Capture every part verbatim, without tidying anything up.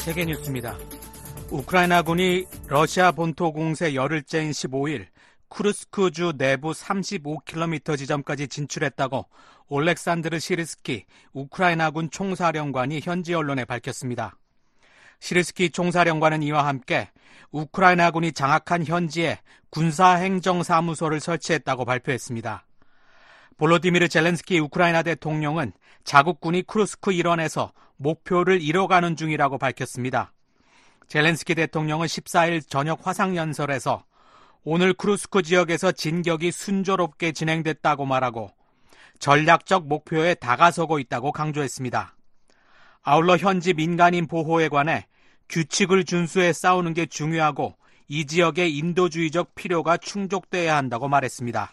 세계 뉴스입니다. 우크라이나군이 러시아 본토 공세 열흘째인 십오일 쿠르스크주 내부 삼십오 킬로미터 지점까지 진출했다고 올렉산드르 시르스키 우크라이나군 총사령관이 현지 언론에 밝혔습니다. 시르스키 총사령관은 이와 함께 우크라이나군이 장악한 현지에 군사행정사무소를 설치했다고 발표했습니다. 볼로디미르 젤렌스키 우크라이나 대통령은 자국군이 쿠르스크 일원에서 목표를 이뤄가는 중이라고 밝혔습니다. 젤렌스키 대통령은 십사일 저녁 화상연설에서 오늘 쿠르스크 지역에서 진격이 순조롭게 진행됐다고 말하고 전략적 목표에 다가서고 있다고 강조했습니다. 아울러 현지 민간인 보호에 관해 규칙을 준수해 싸우는 게 중요하고 이 지역의 인도주의적 필요가 충족돼야 한다고 말했습니다.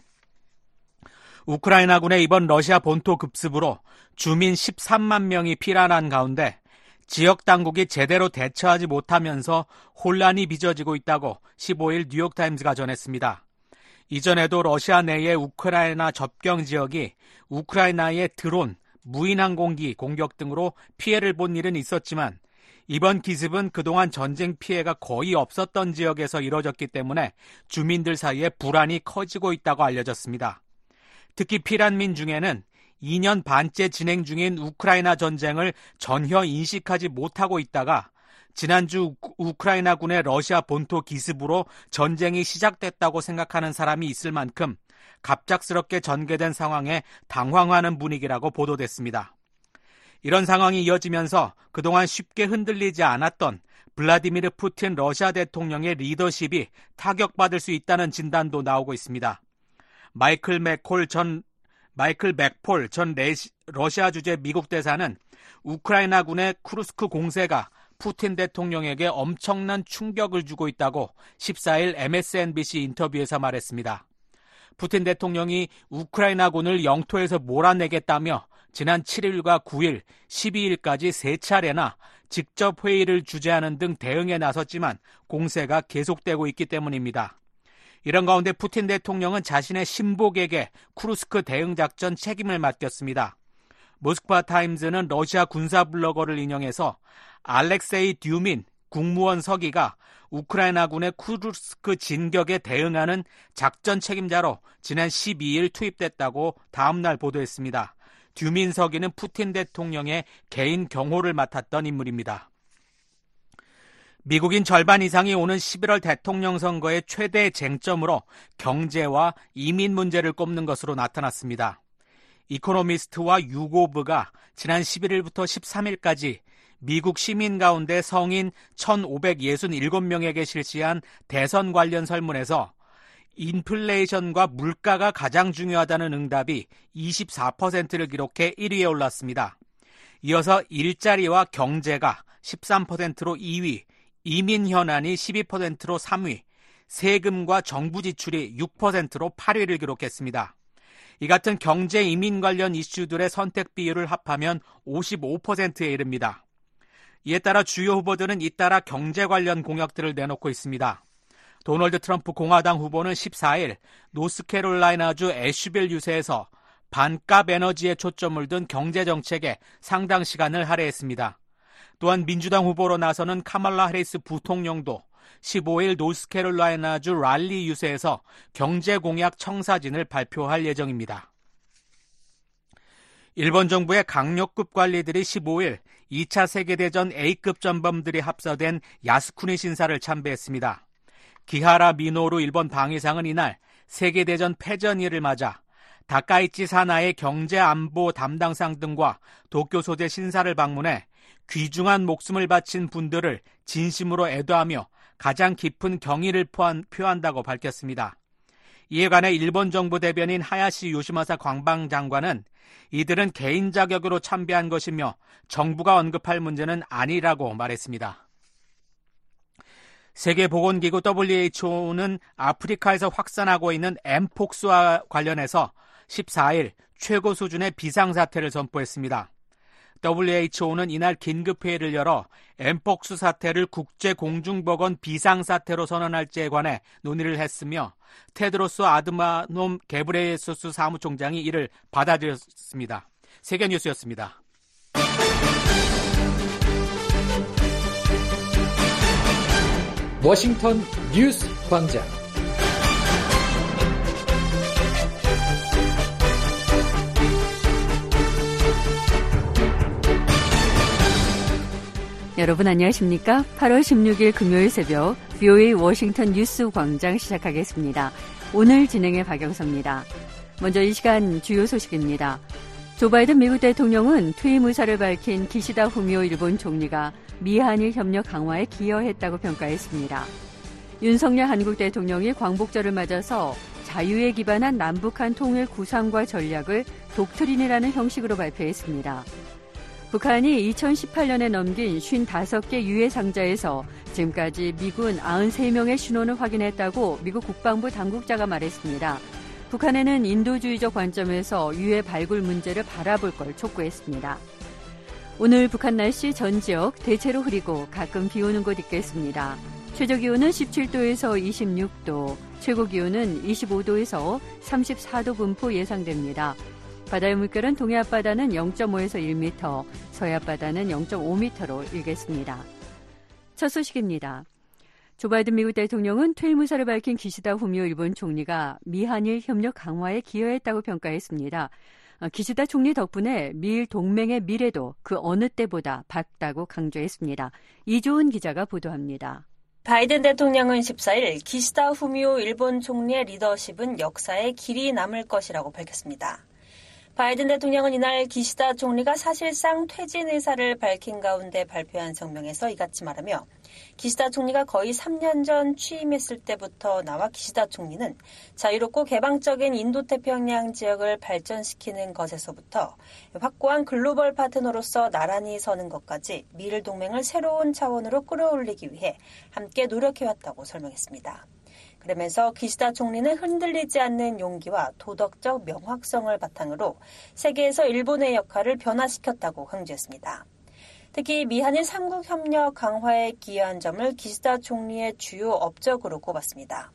우크라이나군의 이번 러시아 본토 급습으로 주민 십삼만 명이 피난한 가운데 지역 당국이 제대로 대처하지 못하면서 혼란이 빚어지고 있다고 십오일 뉴욕타임즈가 전했습니다. 이전에도 러시아 내의 우크라이나 접경 지역이 우크라이나의 드론, 무인항공기 공격 등으로 피해를 본 일은 있었지만 이번 기습은 그동안 전쟁 피해가 거의 없었던 지역에서 이뤄졌기 때문에 주민들 사이에 불안이 커지고 있다고 알려졌습니다. 특히 피난민 중에는 이 년 반째 진행 중인 우크라이나 전쟁을 전혀 인식하지 못하고 있다가 지난주 우크라이나군의 러시아 본토 기습으로 전쟁이 시작됐다고 생각하는 사람이 있을 만큼 갑작스럽게 전개된 상황에 당황하는 분위기라고 보도됐습니다. 이런 상황이 이어지면서 그동안 쉽게 흔들리지 않았던 블라디미르 푸틴 러시아 대통령의 리더십이 타격받을 수 있다는 진단도 나오고 있습니다. 마이클 맥콜 전 마이클 맥폴 전 레시, 러시아 주재 미국 대사는 우크라이나군의 쿠르스크 공세가 푸틴 대통령에게 엄청난 충격을 주고 있다고 십사일 엠에스엔비씨 인터뷰에서 말했습니다. 푸틴 대통령이 우크라이나군을 영토에서 몰아내겠다며 지난 칠일과 구일, 십이일까지 세 차례나 직접 회의를 주재하는 등 대응에 나섰지만 공세가 계속되고 있기 때문입니다. 이런 가운데 푸틴 대통령은 자신의 신복에게 쿠르스크 대응작전 책임을 맡겼습니다. 모스크바 타임즈는 러시아 군사 블로거를 인용해서 알렉세이 듀민 국무원 서기가 우크라이나군의 쿠르스크 진격에 대응하는 작전 책임자로 지난 십이일 투입됐다고 다음날 보도했습니다. 듀민 서기는 푸틴 대통령의 개인 경호를 맡았던 인물입니다. 미국인 절반 이상이 오는 십일월 대통령 선거의 최대 쟁점으로 경제와 이민 문제를 꼽는 것으로 나타났습니다. 이코노미스트와 유고브가 지난 십일일부터 십삼일까지 미국 시민 가운데 성인 천오백육십칠 명에게 실시한 대선 관련 설문에서 인플레이션과 물가가 가장 중요하다는 응답이 이십사 퍼센트를 기록해 일위에 올랐습니다. 이어서 일자리와 경제가 십삼 퍼센트로 이위, 이민 현안이 십이 퍼센트로 삼위, 세금과 정부 지출이 육 퍼센트로 팔위를 기록했습니다. 이 같은 경제 이민 관련 이슈들의 선택 비율을 합하면 오십오 퍼센트에 이릅니다. 이에 따라 주요 후보들은 잇따라 경제 관련 공약들을 내놓고 있습니다. 도널드 트럼프 공화당 후보는 십사일 노스캐롤라이나주 애쉬빌 유세에서 반값 에너지에 초점을 둔 경제정책에 상당 시간을 할애했습니다. 또한 민주당 후보로 나서는 카말라 해리스 부통령도 십오일 노스캐롤라이나주 랄리 유세에서 경제 공약 청사진을 발표할 예정입니다. 일본 정부의 강력급 관리들이 십오일 이 차 세계대전 A급 전범들이 합사된 야스쿠니 신사를 참배했습니다. 기하라 미노루 일본 방위상은 이날 세계대전 패전일을 맞아 다카이치 사나의 경제안보 담당상 등과 도쿄 소재 신사를 방문해 귀중한 목숨을 바친 분들을 진심으로 애도하며 가장 깊은 경의를 표한다고 밝혔습니다. 이에 관해 일본 정부 대변인 하야시 요시마사 관방장관은 이들은 개인 자격으로 참배한 것이며 정부가 언급할 문제는 아니라고 말했습니다. 세계보건기구 더블유에이치오는 아프리카에서 확산하고 있는 엠폭스와 관련해서 십사일 최고 수준의 비상사태를 선포했습니다. 더블유에이치오는 이날 긴급회의를 열어 엠폭스 사태를 국제공중보건 비상사태로 선언할지에 관해 논의를 했으며 테드로스 아드마놈 게브레예수스 사무총장이 이를 받아들였습니다. 세계뉴스였습니다. 워싱턴 뉴스 광장. 여러분 안녕하십니까? 팔월 십육일 금요일 새벽 브이오에이 워싱턴 뉴스 광장 시작하겠습니다. 오늘 진행의 박영서입니다. 먼저 이 시간 주요 소식입니다. 조 바이든 미국 대통령은 퇴임 의사를 밝힌 기시다 후미오 일본 총리가 미한일 협력 강화에 기여했다고 평가했습니다. 윤석열 한국 대통령이 광복절을 맞아서 자유에 기반한 남북한 통일 구상과 전략을 독트린이라는 형식으로 발표했습니다. 북한이 이천십팔 년에 넘긴 오십오 개 유해 상자에서 지금까지 미군 구십삼 명의 신원을 확인했다고 미국 국방부 당국자가 말했습니다. 북한에는 인도주의적 관점에서 유해 발굴 문제를 바라볼 걸 촉구했습니다. 오늘 북한 날씨 전 지역 대체로 흐리고 가끔 비 오는 곳 있겠습니다. 최저기온은 십칠 도에서 이십육 도, 최고기온은 이십오 도에서 삼십사 도 분포 예상됩니다. 바다의 물결은 동해 앞바다는 영 점 오에서 일 미터, 서해 앞바다는 영 점 오 미터로 일겠습니다. 첫 소식입니다. 조 바이든 미국 대통령은 퇴임 의사를 밝힌 기시다 후미오 일본 총리가 미한일 협력 강화에 기여했다고 평가했습니다. 기시다 총리 덕분에 미일 동맹의 미래도 그 어느 때보다 밝다고 강조했습니다. 이조은 기자가 보도합니다. 바이든 대통령은 십사일 기시다 후미오 일본 총리의 리더십은 역사에 길이 남을 것이라고 밝혔습니다. 바이든 대통령은 이날 기시다 총리가 사실상 퇴진 의사를 밝힌 가운데 발표한 성명에서 이같이 말하며 기시다 총리가 거의 삼 년 전 취임했을 때부터 나와 기시다 총리는 자유롭고 개방적인 인도태평양 지역을 발전시키는 것에서부터 확고한 글로벌 파트너로서 나란히 서는 것까지 미일 동맹을 새로운 차원으로 끌어올리기 위해 함께 노력해왔다고 설명했습니다. 그러면서 기시다 총리는 흔들리지 않는 용기와 도덕적 명확성을 바탕으로 세계에서 일본의 역할을 변화시켰다고 강조했습니다. 특히 미한일 삼국 협력 강화에 기여한 점을 기시다 총리의 주요 업적으로 꼽았습니다.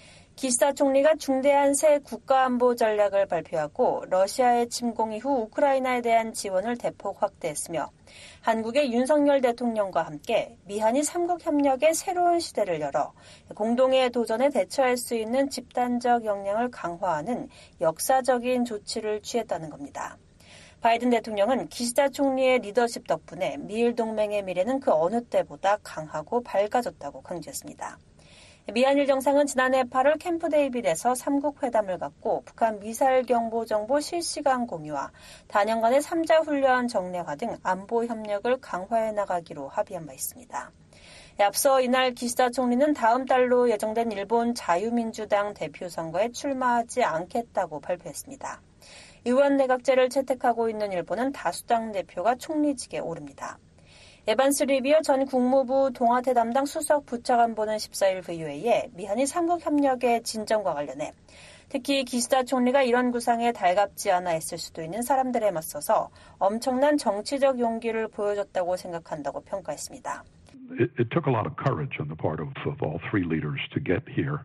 기시다 총리가 중대한 새 국가안보 전략을 발표하고 러시아의 침공 이후 우크라이나에 대한 지원을 대폭 확대했으며 한국의 윤석열 대통령과 함께 미한일 삼국 협력의 새로운 시대를 열어 공동의 도전에 대처할 수 있는 집단적 역량을 강화하는 역사적인 조치를 취했다는 겁니다. 바이든 대통령은 기시다 총리의 리더십 덕분에 미일 동맹의 미래는 그 어느 때보다 강하고 밝아졌다고 강조했습니다. 미한일 정상은 지난해 팔월 캠프 데이빗에서 삼국 회담을 갖고 북한 미사일 경보 정보 실시간 공유와 단연간의 삼자 훈련 정례화 등 안보 협력을 강화해 나가기로 합의한 바 있습니다. 앞서 이날 기시다 총리는 다음 달로 예정된 일본 자유민주당 대표 선거에 출마하지 않겠다고 발표했습니다. 의원 내각제를 채택하고 있는 일본은 다수당 대표가 총리직에 오릅니다. 에반스 리비어 전 국무부 동아태 담당 수석 부차관보는 십사일 브이오에이에 미한일 삼국 협력의 진전과 관련해 특히 기시다 총리가 이런 구상에 달갑지 않아 했을 수도 있는 사람들에 맞서서 엄청난 정치적 용기를 보여줬다고 생각한다고 평가했습니다. It, it took a lot of courage on the part of, of all three leaders to get here.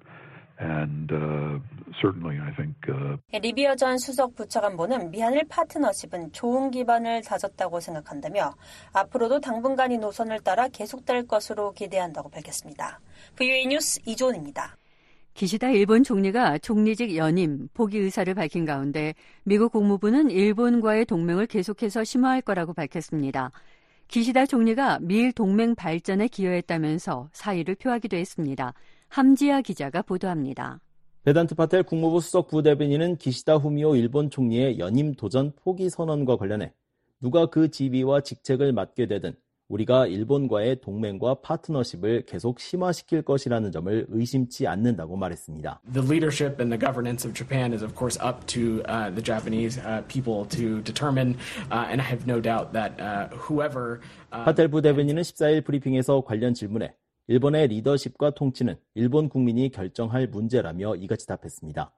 And uh, certainly, I think. Uh... 리비어 전 수석 부차관보는 미한일 파트너십은 좋은 기반을 다졌다고 생각한다며 앞으로도 당분간 이 노선을 따라 계속될 것으로 기대한다고 밝혔습니다. 브이오에이 뉴스 이조은입니다. 기시다 일본 총리가 총리직 연임, 포기 의사를 밝힌 가운데 미국 국무부는 일본과의 동맹을 계속해서 심화할 거라고 밝혔습니다. 기시다 총리가 미일 동맹 발전에 기여했다면서 사의를 표하기도 했습니다. 함지아 기자가 보도합니다. 베단트 파텔 국무부 수석 부대변인은 기시다 후미오 일본 총리의 연임 도전 포기 선언과 관련해 누가 그 지위와 직책을 맡게 되든 우리가 일본과의 동맹과 파트너십을 계속 심화시킬 것이라는 점을 의심치 않는다고 말했습니다. The leadership and the governance of Japan is of course up to uh, the Japanese uh, people to determine uh, and I have no doubt that uh, whoever uh, 파텔 부대변인은 십사일 브리핑에서 관련 질문에 일본의 리더십과 통치는 일본 국민이 결정할 문제라며 이같이 답했습니다.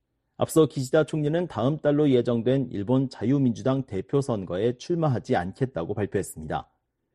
앞서 기시다 총리는 다음 달로 예정된 일본 자유민주당 대표 선거에 출마하지 않겠다고 발표했습니다.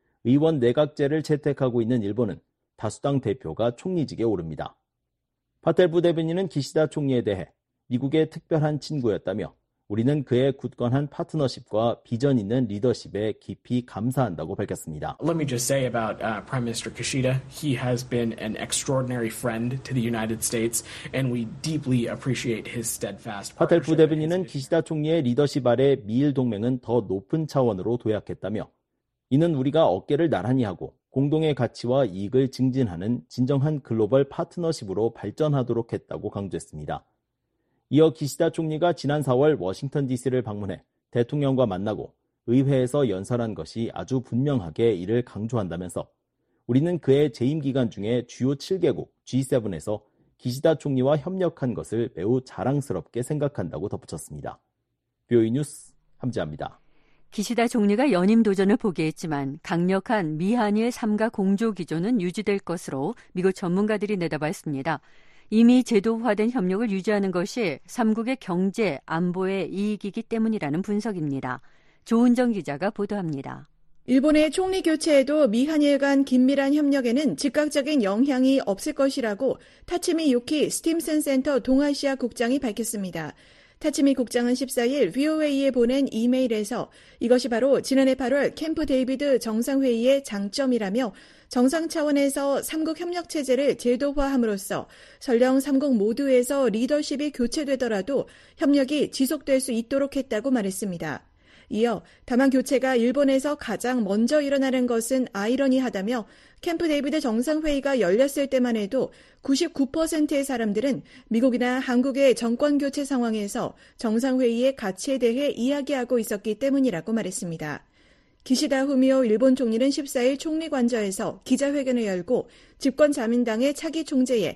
의원 내각제를 채택하고 있는 일본은 다수당 대표가 총리직에 오릅니다. 파텔 부대변인은 기시다 총리에 대해 미국의 특별한 친구였다며 우리는 그의 굳건한 파트너십과 비전 있는 리더십에 깊이 감사한다고 밝혔습니다. Let me just say about uh, Prime Minister Kishida, he has been an extraordinary friend to the United States, and we deeply appreciate his steadfast 파텔 partnership. 부대변인은 기시다 총리의 리더십 아래 미일 동맹은 더 높은 차원으로 도약했다며 이는 우리가 어깨를 나란히 하고 공동의 가치와 이익을 증진하는 진정한 글로벌 파트너십으로 발전하도록 했다고 강조했습니다. 이어 기시다 총리가 지난 사월 워싱턴 디씨를 방문해 대통령과 만나고 의회에서 연설한 것이 아주 분명하게 이를 강조한다면서 우리는 그의 재임 기간 중에 주요 칠 개국 지 세븐에서 기시다 총리와 협력한 것을 매우 자랑스럽게 생각한다고 덧붙였습니다. 비오이 뉴스 함지아입니다. 기시다 총리가 연임 도전을 포기했지만 강력한 미한일 삼가 공조 기조는 유지될 것으로 미국 전문가들이 내다봤습니다. 이미 제도화된 협력을 유지하는 것이 삼국의 경제, 안보의 이익이기 때문이라는 분석입니다. 조은정 기자가 보도합니다. 일본의 총리 교체에도 미한일 간 긴밀한 협력에는 즉각적인 영향이 없을 것이라고 타치미 유키 스팀슨 센터 동아시아 국장이 밝혔습니다. 타치미 국장은 십사일 브이오에이에 보낸 이메일에서 이것이 바로 지난해 팔월 캠프 데이비드 정상회의의 장점이라며 정상 차원에서 삼국 협력체제를 제도화함으로써 설령 삼국 모두에서 리더십이 교체되더라도 협력이 지속될 수 있도록 했다고 말했습니다. 이어 다만 교체가 일본에서 가장 먼저 일어나는 것은 아이러니하다며 캠프 데이비드 정상회의가 열렸을 때만 해도 구십구 퍼센트의 사람들은 미국이나 한국의 정권교체 상황에서 정상회의의 가치에 대해 이야기하고 있었기 때문이라고 말했습니다. 기시다 후미오 일본 총리는 십사일 총리관저에서 기자회견을 열고 집권자민당의 차기 총재에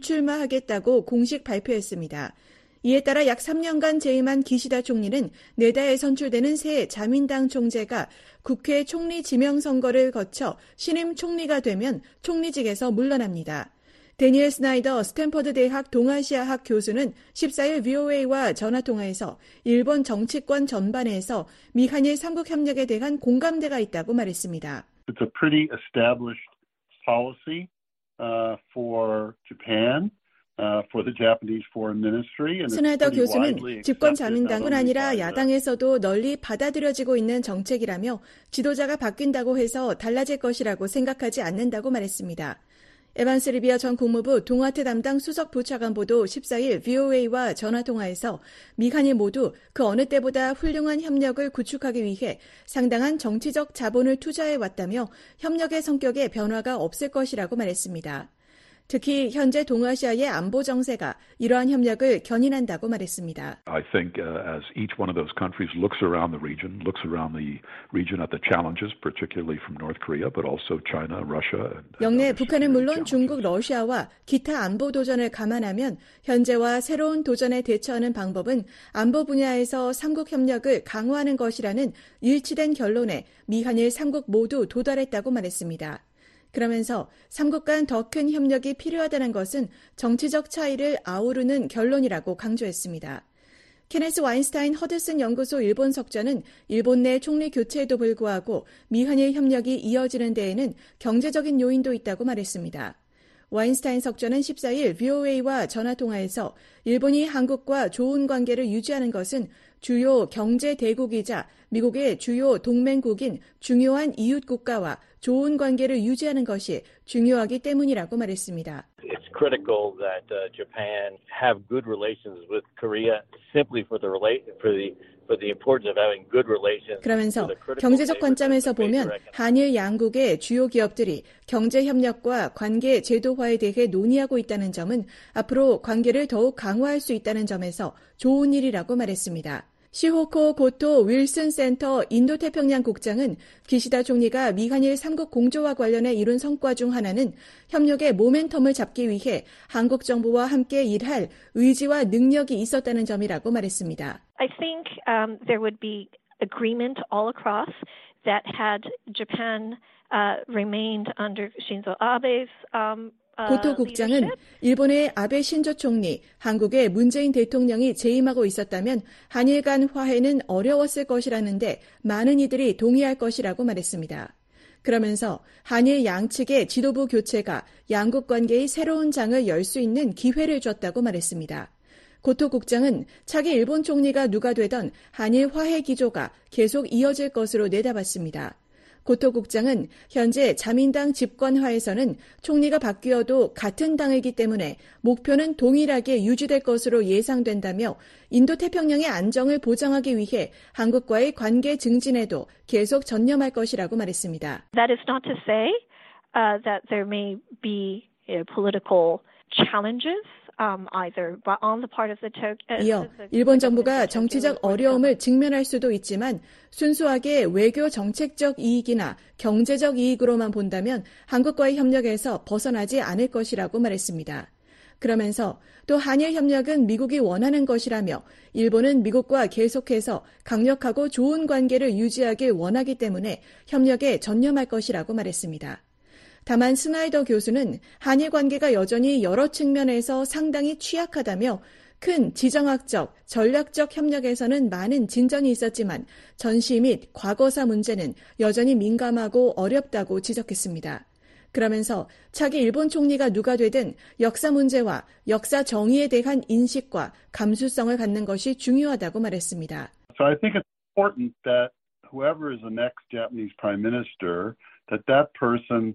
불출마하겠다고 공식 발표했습니다. 이에 따라 약 삼 년간 재임한 기시다 총리는 내다에 선출되는 새 자민당 총재가 국회 총리 지명 선거를 거쳐 신임 총리가 되면 총리직에서 물러납니다. 데니엘 스나이더 스탠퍼드 대학 동아시아학 교수는 십사일 브이오에이와 전화통화에서 일본 정치권 전반에서 미한일 삼국 협력에 대한 공감대가 있다고 말했습니다. It's a pretty established policy uh, for Japan. 스나이더 교수는 집권 자민당은 아니라 야당에서도 널리 받아들여지고 있는 정책이라며 지도자가 바뀐다고 해서 달라질 것이라고 생각하지 않는다고 말했습니다. 에반스 리비어 전 국무부 동아태 담당 수석 부차관보도 십사일 브이오에이와 전화통화에서 미한일 모두 그 어느 때보다 훌륭한 협력을 구축하기 위해 상당한 정치적 자본을 투자해왔다며 협력의 성격에 변화가 없을 것이라고 말했습니다. 특히 현재 동아시아의 안보 정세가 이러한 협력을 견인한다고 말했습니다. I think uh, as each one of those countries looks around the region, looks around the region at the challenges, particularly from North Korea, but also China, Russia. And 영내 북한은 물론 중국, 러시아와 기타 안보 도전을 감안하면 현재와 새로운 도전에 대처하는 방법은 안보 분야에서 삼국 협력을 강화하는 것이라는 일치된 결론에 미한일 삼국 모두 도달했다고 말했습니다. 그러면서 삼국 간 더 큰 협력이 필요하다는 것은 정치적 차이를 아우르는 결론이라고 강조했습니다. 케네스 와인스타인 허드슨 연구소 일본 석좌는 일본 내 총리 교체에도 불구하고 미한일 협력이 이어지는 데에는 경제적인 요인도 있다고 말했습니다. 와인스타인 석좌는 십사일 브이오에이와 전화통화에서 일본이 한국과 좋은 관계를 유지하는 것은 주요 경제 대국이자 미국의 주요 동맹국인 중요한 이웃 국가와 좋은 관계를 유지하는 것이 중요하기 때문이라고 말했습니다. It's critical that uh, Japan have good relations with Korea simply for the relate for the for the importance of having good relations. 그러면서 경제적 관점에서 보면 한일 양국의 주요 기업들이 경제 협력과 관계 제도화에 대해 논의하고 있다는 점은 앞으로 관계를 더욱 강화할 수 있다는 점에서 좋은 일이라고 말했습니다. 시호코 고토 윌슨 센터 인도태평양 국장은 기시다 총리가 미한일 삼국 공조와 관련해 이룬 성과 중 하나는 협력의 모멘텀을 잡기 위해 한국 정부와 함께 일할 의지와 능력이 있었다는 점이라고 말했습니다. I think um, there would be agreement all across that had Japan uh, remained under Shinzo Abe's um, 고토 국장은 일본의 아베 신조 총리, 한국의 문재인 대통령이 재임하고 있었다면 한일 간 화해는 어려웠을 것이라는데 많은 이들이 동의할 것이라고 말했습니다. 그러면서 한일 양측의 지도부 교체가 양국 관계의 새로운 장을 열 수 있는 기회를 줬다고 말했습니다. 고토 국장은 차기 일본 총리가 누가 되던 한일 화해 기조가 계속 이어질 것으로 내다봤습니다. 고토 국장은 현재 자민당 집권하에서는 총리가 바뀌어도 같은 당이기 때문에 목표는 동일하게 유지될 것으로 예상된다며 인도태평양의 안정을 보장하기 위해 한국과의 관계 증진에도 계속 전념할 것이라고 말했습니다. That is not to say uh, that there may be you know, political challenges. 이어 일본 정부가 정치적 어려움을 직면할 수도 있지만 순수하게 외교 정책적 이익이나 경제적 이익으로만 본다면 한국과의 협력에서 벗어나지 않을 것이라고 말했습니다. 그러면서 또 한일 협력은 미국이 원하는 것이라며 일본은 미국과 계속해서 강력하고 좋은 관계를 유지하길 원하기 때문에 협력에 전념할 것이라고 말했습니다. 다만 스나이더 교수는 한일 관계가 여전히 여러 측면에서 상당히 취약하다며 큰 지정학적, 전략적 협력에서는 많은 진전이 있었지만 전시 및 과거사 문제는 여전히 민감하고 어렵다고 지적했습니다. 그러면서 차기 일본 총리가 누가 되든 역사 문제와 역사 정의에 대한 인식과 감수성을 갖는 것이 중요하다고 말했습니다. So I think it's important that whoever is the next Japanese prime minister, that that person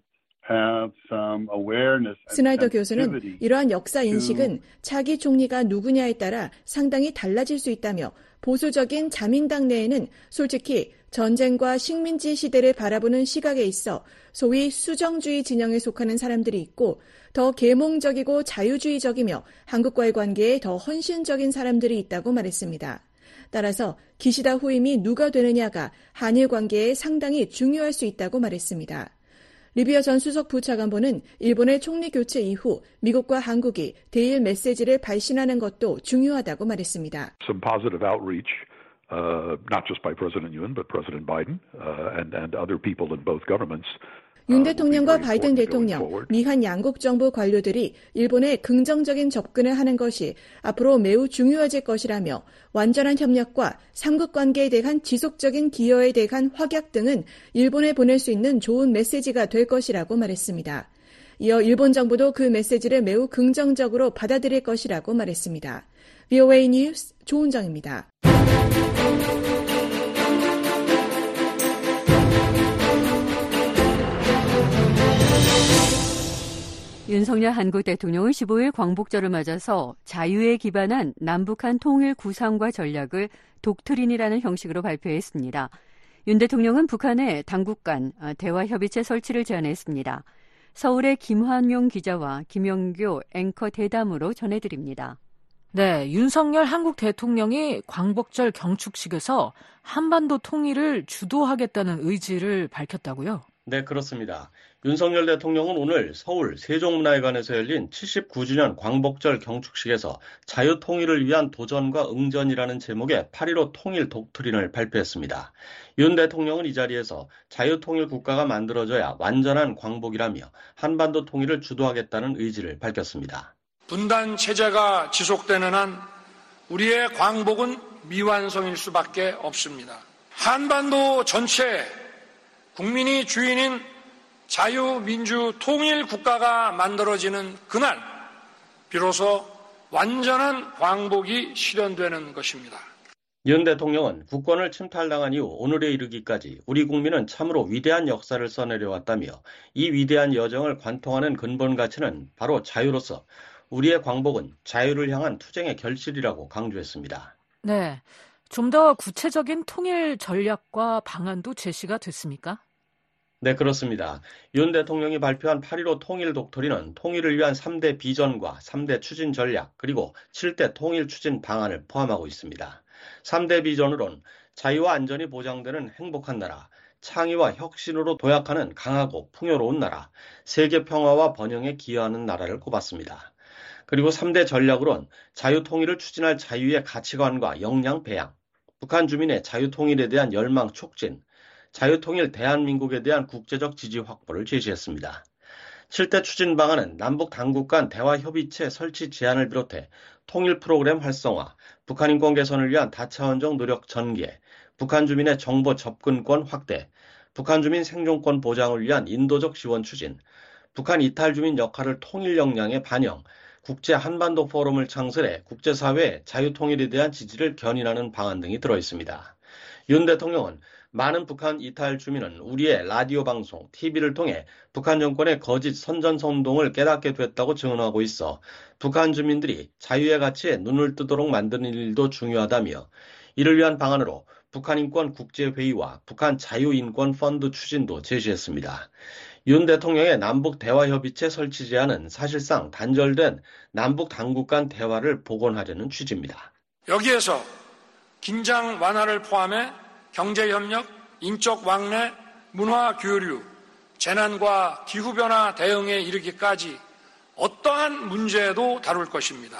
스나이더 교수는 이러한 역사 인식은 차기 총리가 누구냐에 따라 상당히 달라질 수 있다며 보수적인 자민당 내에는 솔직히 전쟁과 식민지 시대를 바라보는 시각에 있어 소위 수정주의 진영에 속하는 사람들이 있고 더 계몽적이고 자유주의적이며 한국과의 관계에 더 헌신적인 사람들이 있다고 말했습니다. 따라서 기시다 후임이 누가 되느냐가 한일 관계에 상당히 중요할 수 있다고 말했습니다. 리비아 전 수석 부차관보는 일본의 총리 교체 이후 미국과 한국이 대일 메시지를 발신하는 것도 중요하다고 말했습니다. Some positive outreach, uh, not just by President Yoon, but President Biden uh, and, and other people in both governments. 윤 대통령과 바이든 대통령, 미한 양국 정부 관료들이 일본에 긍정적인 접근을 하는 것이 앞으로 매우 중요해질 것이라며 완전한 협력과 삼국 관계에 대한 지속적인 기여에 대한 확약 등은 일본에 보낼 수 있는 좋은 메시지가 될 것이라고 말했습니다. 이어 일본 정부도 그 메시지를 매우 긍정적으로 받아들일 것이라고 말했습니다. 브이오에이 뉴스 조은정입니다. 윤석열 한국 대통령은 십오일 광복절을 맞아서 자유에 기반한 남북한 통일 구상과 전략을 독트린이라는 형식으로 발표했습니다. 윤 대통령은 북한에 당국 간 대화협의체 설치를 제안했습니다. 서울의 김환용 기자와 김영교 앵커 대담으로 전해드립니다. 네, 윤석열 한국 대통령이 광복절 경축식에서 한반도 통일을 주도하겠다는 의지를 밝혔다고요? 네, 그렇습니다. 윤석열 대통령은 오늘 서울 세종문화회관에서 열린 칠십구 주년 광복절 경축식에서 자유통일을 위한 도전과 응전이라는 제목의 팔일오 통일 독트린을 발표했습니다. 윤 대통령은 이 자리에서 자유통일 국가가 만들어져야 완전한 광복이라며 한반도 통일을 주도하겠다는 의지를 밝혔습니다. 분단 체제가 지속되는 한 우리의 광복은 미완성일 수밖에 없습니다. 한반도 전체에 국민이 주인인 자유민주 통일 국가가 만들어지는 그날 비로소 완전한 광복이 실현되는 것입니다. 윤 대통령은 국권을 침탈당한 이후 오늘에 이르기까지 우리 국민은 참으로 위대한 역사를 써내려왔다며 이 위대한 여정을 관통하는 근본 가치는 바로 자유로서 우리의 광복은 자유를 향한 투쟁의 결실이라고 강조했습니다. 네, 좀 더 구체적인 통일 전략과 방안도 제시가 됐습니까? 네, 그렇습니다. 윤 대통령이 발표한 팔일오 통일 독트린은 통일을 위한 삼 대 비전과 삼 대 추진 전략 그리고 칠 대 통일 추진 방안을 포함하고 있습니다. 삼 대 비전으론 자유와 안전이 보장되는 행복한 나라, 창의와 혁신으로 도약하는 강하고 풍요로운 나라, 세계 평화와 번영에 기여하는 나라를 꼽았습니다. 그리고 삼 대 전략으론 자유통일을 추진할 자유의 가치관과 역량 배양, 북한 주민의 자유통일에 대한 열망 촉진, 자유통일 대한민국에 대한 국제적 지지 확보를 제시했습니다. 칠 대 추진 방안은 남북 당국 간 대화협의체 설치 제안을 비롯해 통일 프로그램 활성화, 북한 인권 개선을 위한 다차원적 노력 전개, 북한 주민의 정보 접근권 확대, 북한 주민 생존권 보장을 위한 인도적 지원 추진, 북한 이탈 주민 역할을 통일 역량에 반영, 국제 한반도 포럼을 창설해 국제사회의 자유통일에 대한 지지를 견인하는 방안 등이 들어있습니다. 윤 대통령은 많은 북한 이탈 주민은 우리의 라디오 방송, 티비를 통해 북한 정권의 거짓 선전선동을 깨닫게 됐다고 증언하고 있어 북한 주민들이 자유의 가치에 눈을 뜨도록 만드는 일도 중요하다며 이를 위한 방안으로 북한인권국제회의와 북한 자유인권펀드 추진도 제시했습니다. 윤 대통령의 남북대화협의체 설치 제안은 사실상 단절된 남북 당국 간 대화를 복원하려는 취지입니다. 여기에서 긴장 완화를 포함해 경제협력, 인적 왕래, 문화 교류, 재난과 기후변화 대응에 이르기까지 어떠한 문제도 다룰 것입니다.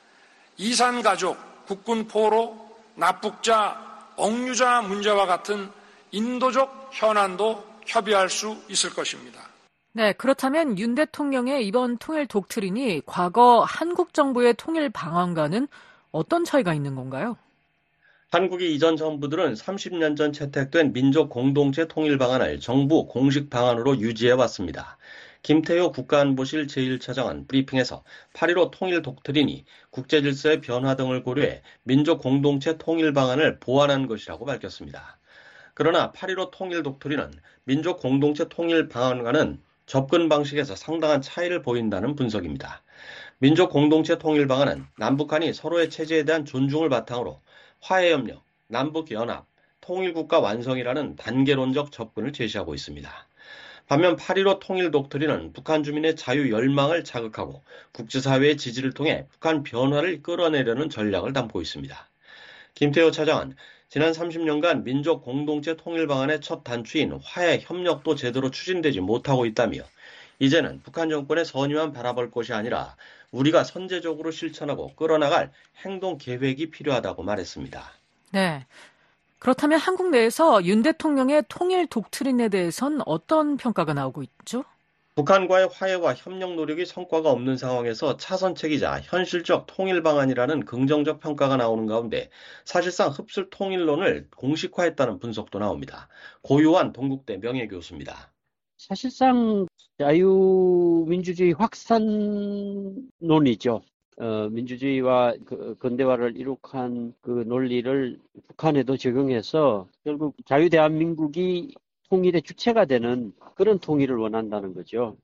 이산가족, 국군포로, 납북자, 억류자 문제와 같은 인도적 현안도 협의할 수 있을 것입니다. 네, 그렇다면 윤 대통령의 이번 통일 독트린이 과거 한국 정부의 통일 방안과는 어떤 차이가 있는 건가요? 한국이 이전 정부들은 삼십 년 전 채택된 민족 공동체 통일 방안을 정부 공식 방안으로 유지해왔습니다. 김태효 국가안보실 제일 차장은 브리핑에서 팔일오 통일 독트린이 국제질서의 변화 등을 고려해 민족 공동체 통일 방안을 보완한 것이라고 밝혔습니다. 그러나 팔일오 통일 독트린은 민족 공동체 통일 방안과는 접근 방식에서 상당한 차이를 보인다는 분석입니다. 민족 공동체 통일 방안은 남북한이 서로의 체제에 대한 존중을 바탕으로 화해협력, 남북연합, 통일국가 완성이라는 단계론적 접근을 제시하고 있습니다. 반면 팔일오 통일 독트린은 북한 주민의 자유 열망을 자극하고 국제사회의 지지를 통해 북한 변화를 끌어내려는 전략을 담고 있습니다. 김태효 차장은 지난 삼십 년간 민족 공동체 통일 방안의 첫 단추인 화해 협력도 제대로 추진되지 못하고 있다며 이제는 북한 정권의 선의만 바라볼 것이 아니라 우리가 선제적으로 실천하고 끌어나갈 행동 계획이 필요하다고 말했습니다. 네. 그렇다면 한국 내에서 윤 대통령의 통일 독트린에 대해선 어떤 평가가 나오고 있죠? 북한과의 화해와 협력 노력이 성과가 없는 상황에서 차선책이자 현실적 통일 방안이라는 긍정적 평가가 나오는 가운데 사실상 흡술 통일론을 공식화했다는 분석도 나옵니다. 고유한 동국대 명예교수입니다. 사실상 자유민주주의 확산론이죠. 어, 민주주의와 그 근대화를 이룩한 그 논리를 북한에도 적용해서 결국 자유대한민국이 통일의 주체가 되는 그런 통일을 원한다는 거죠.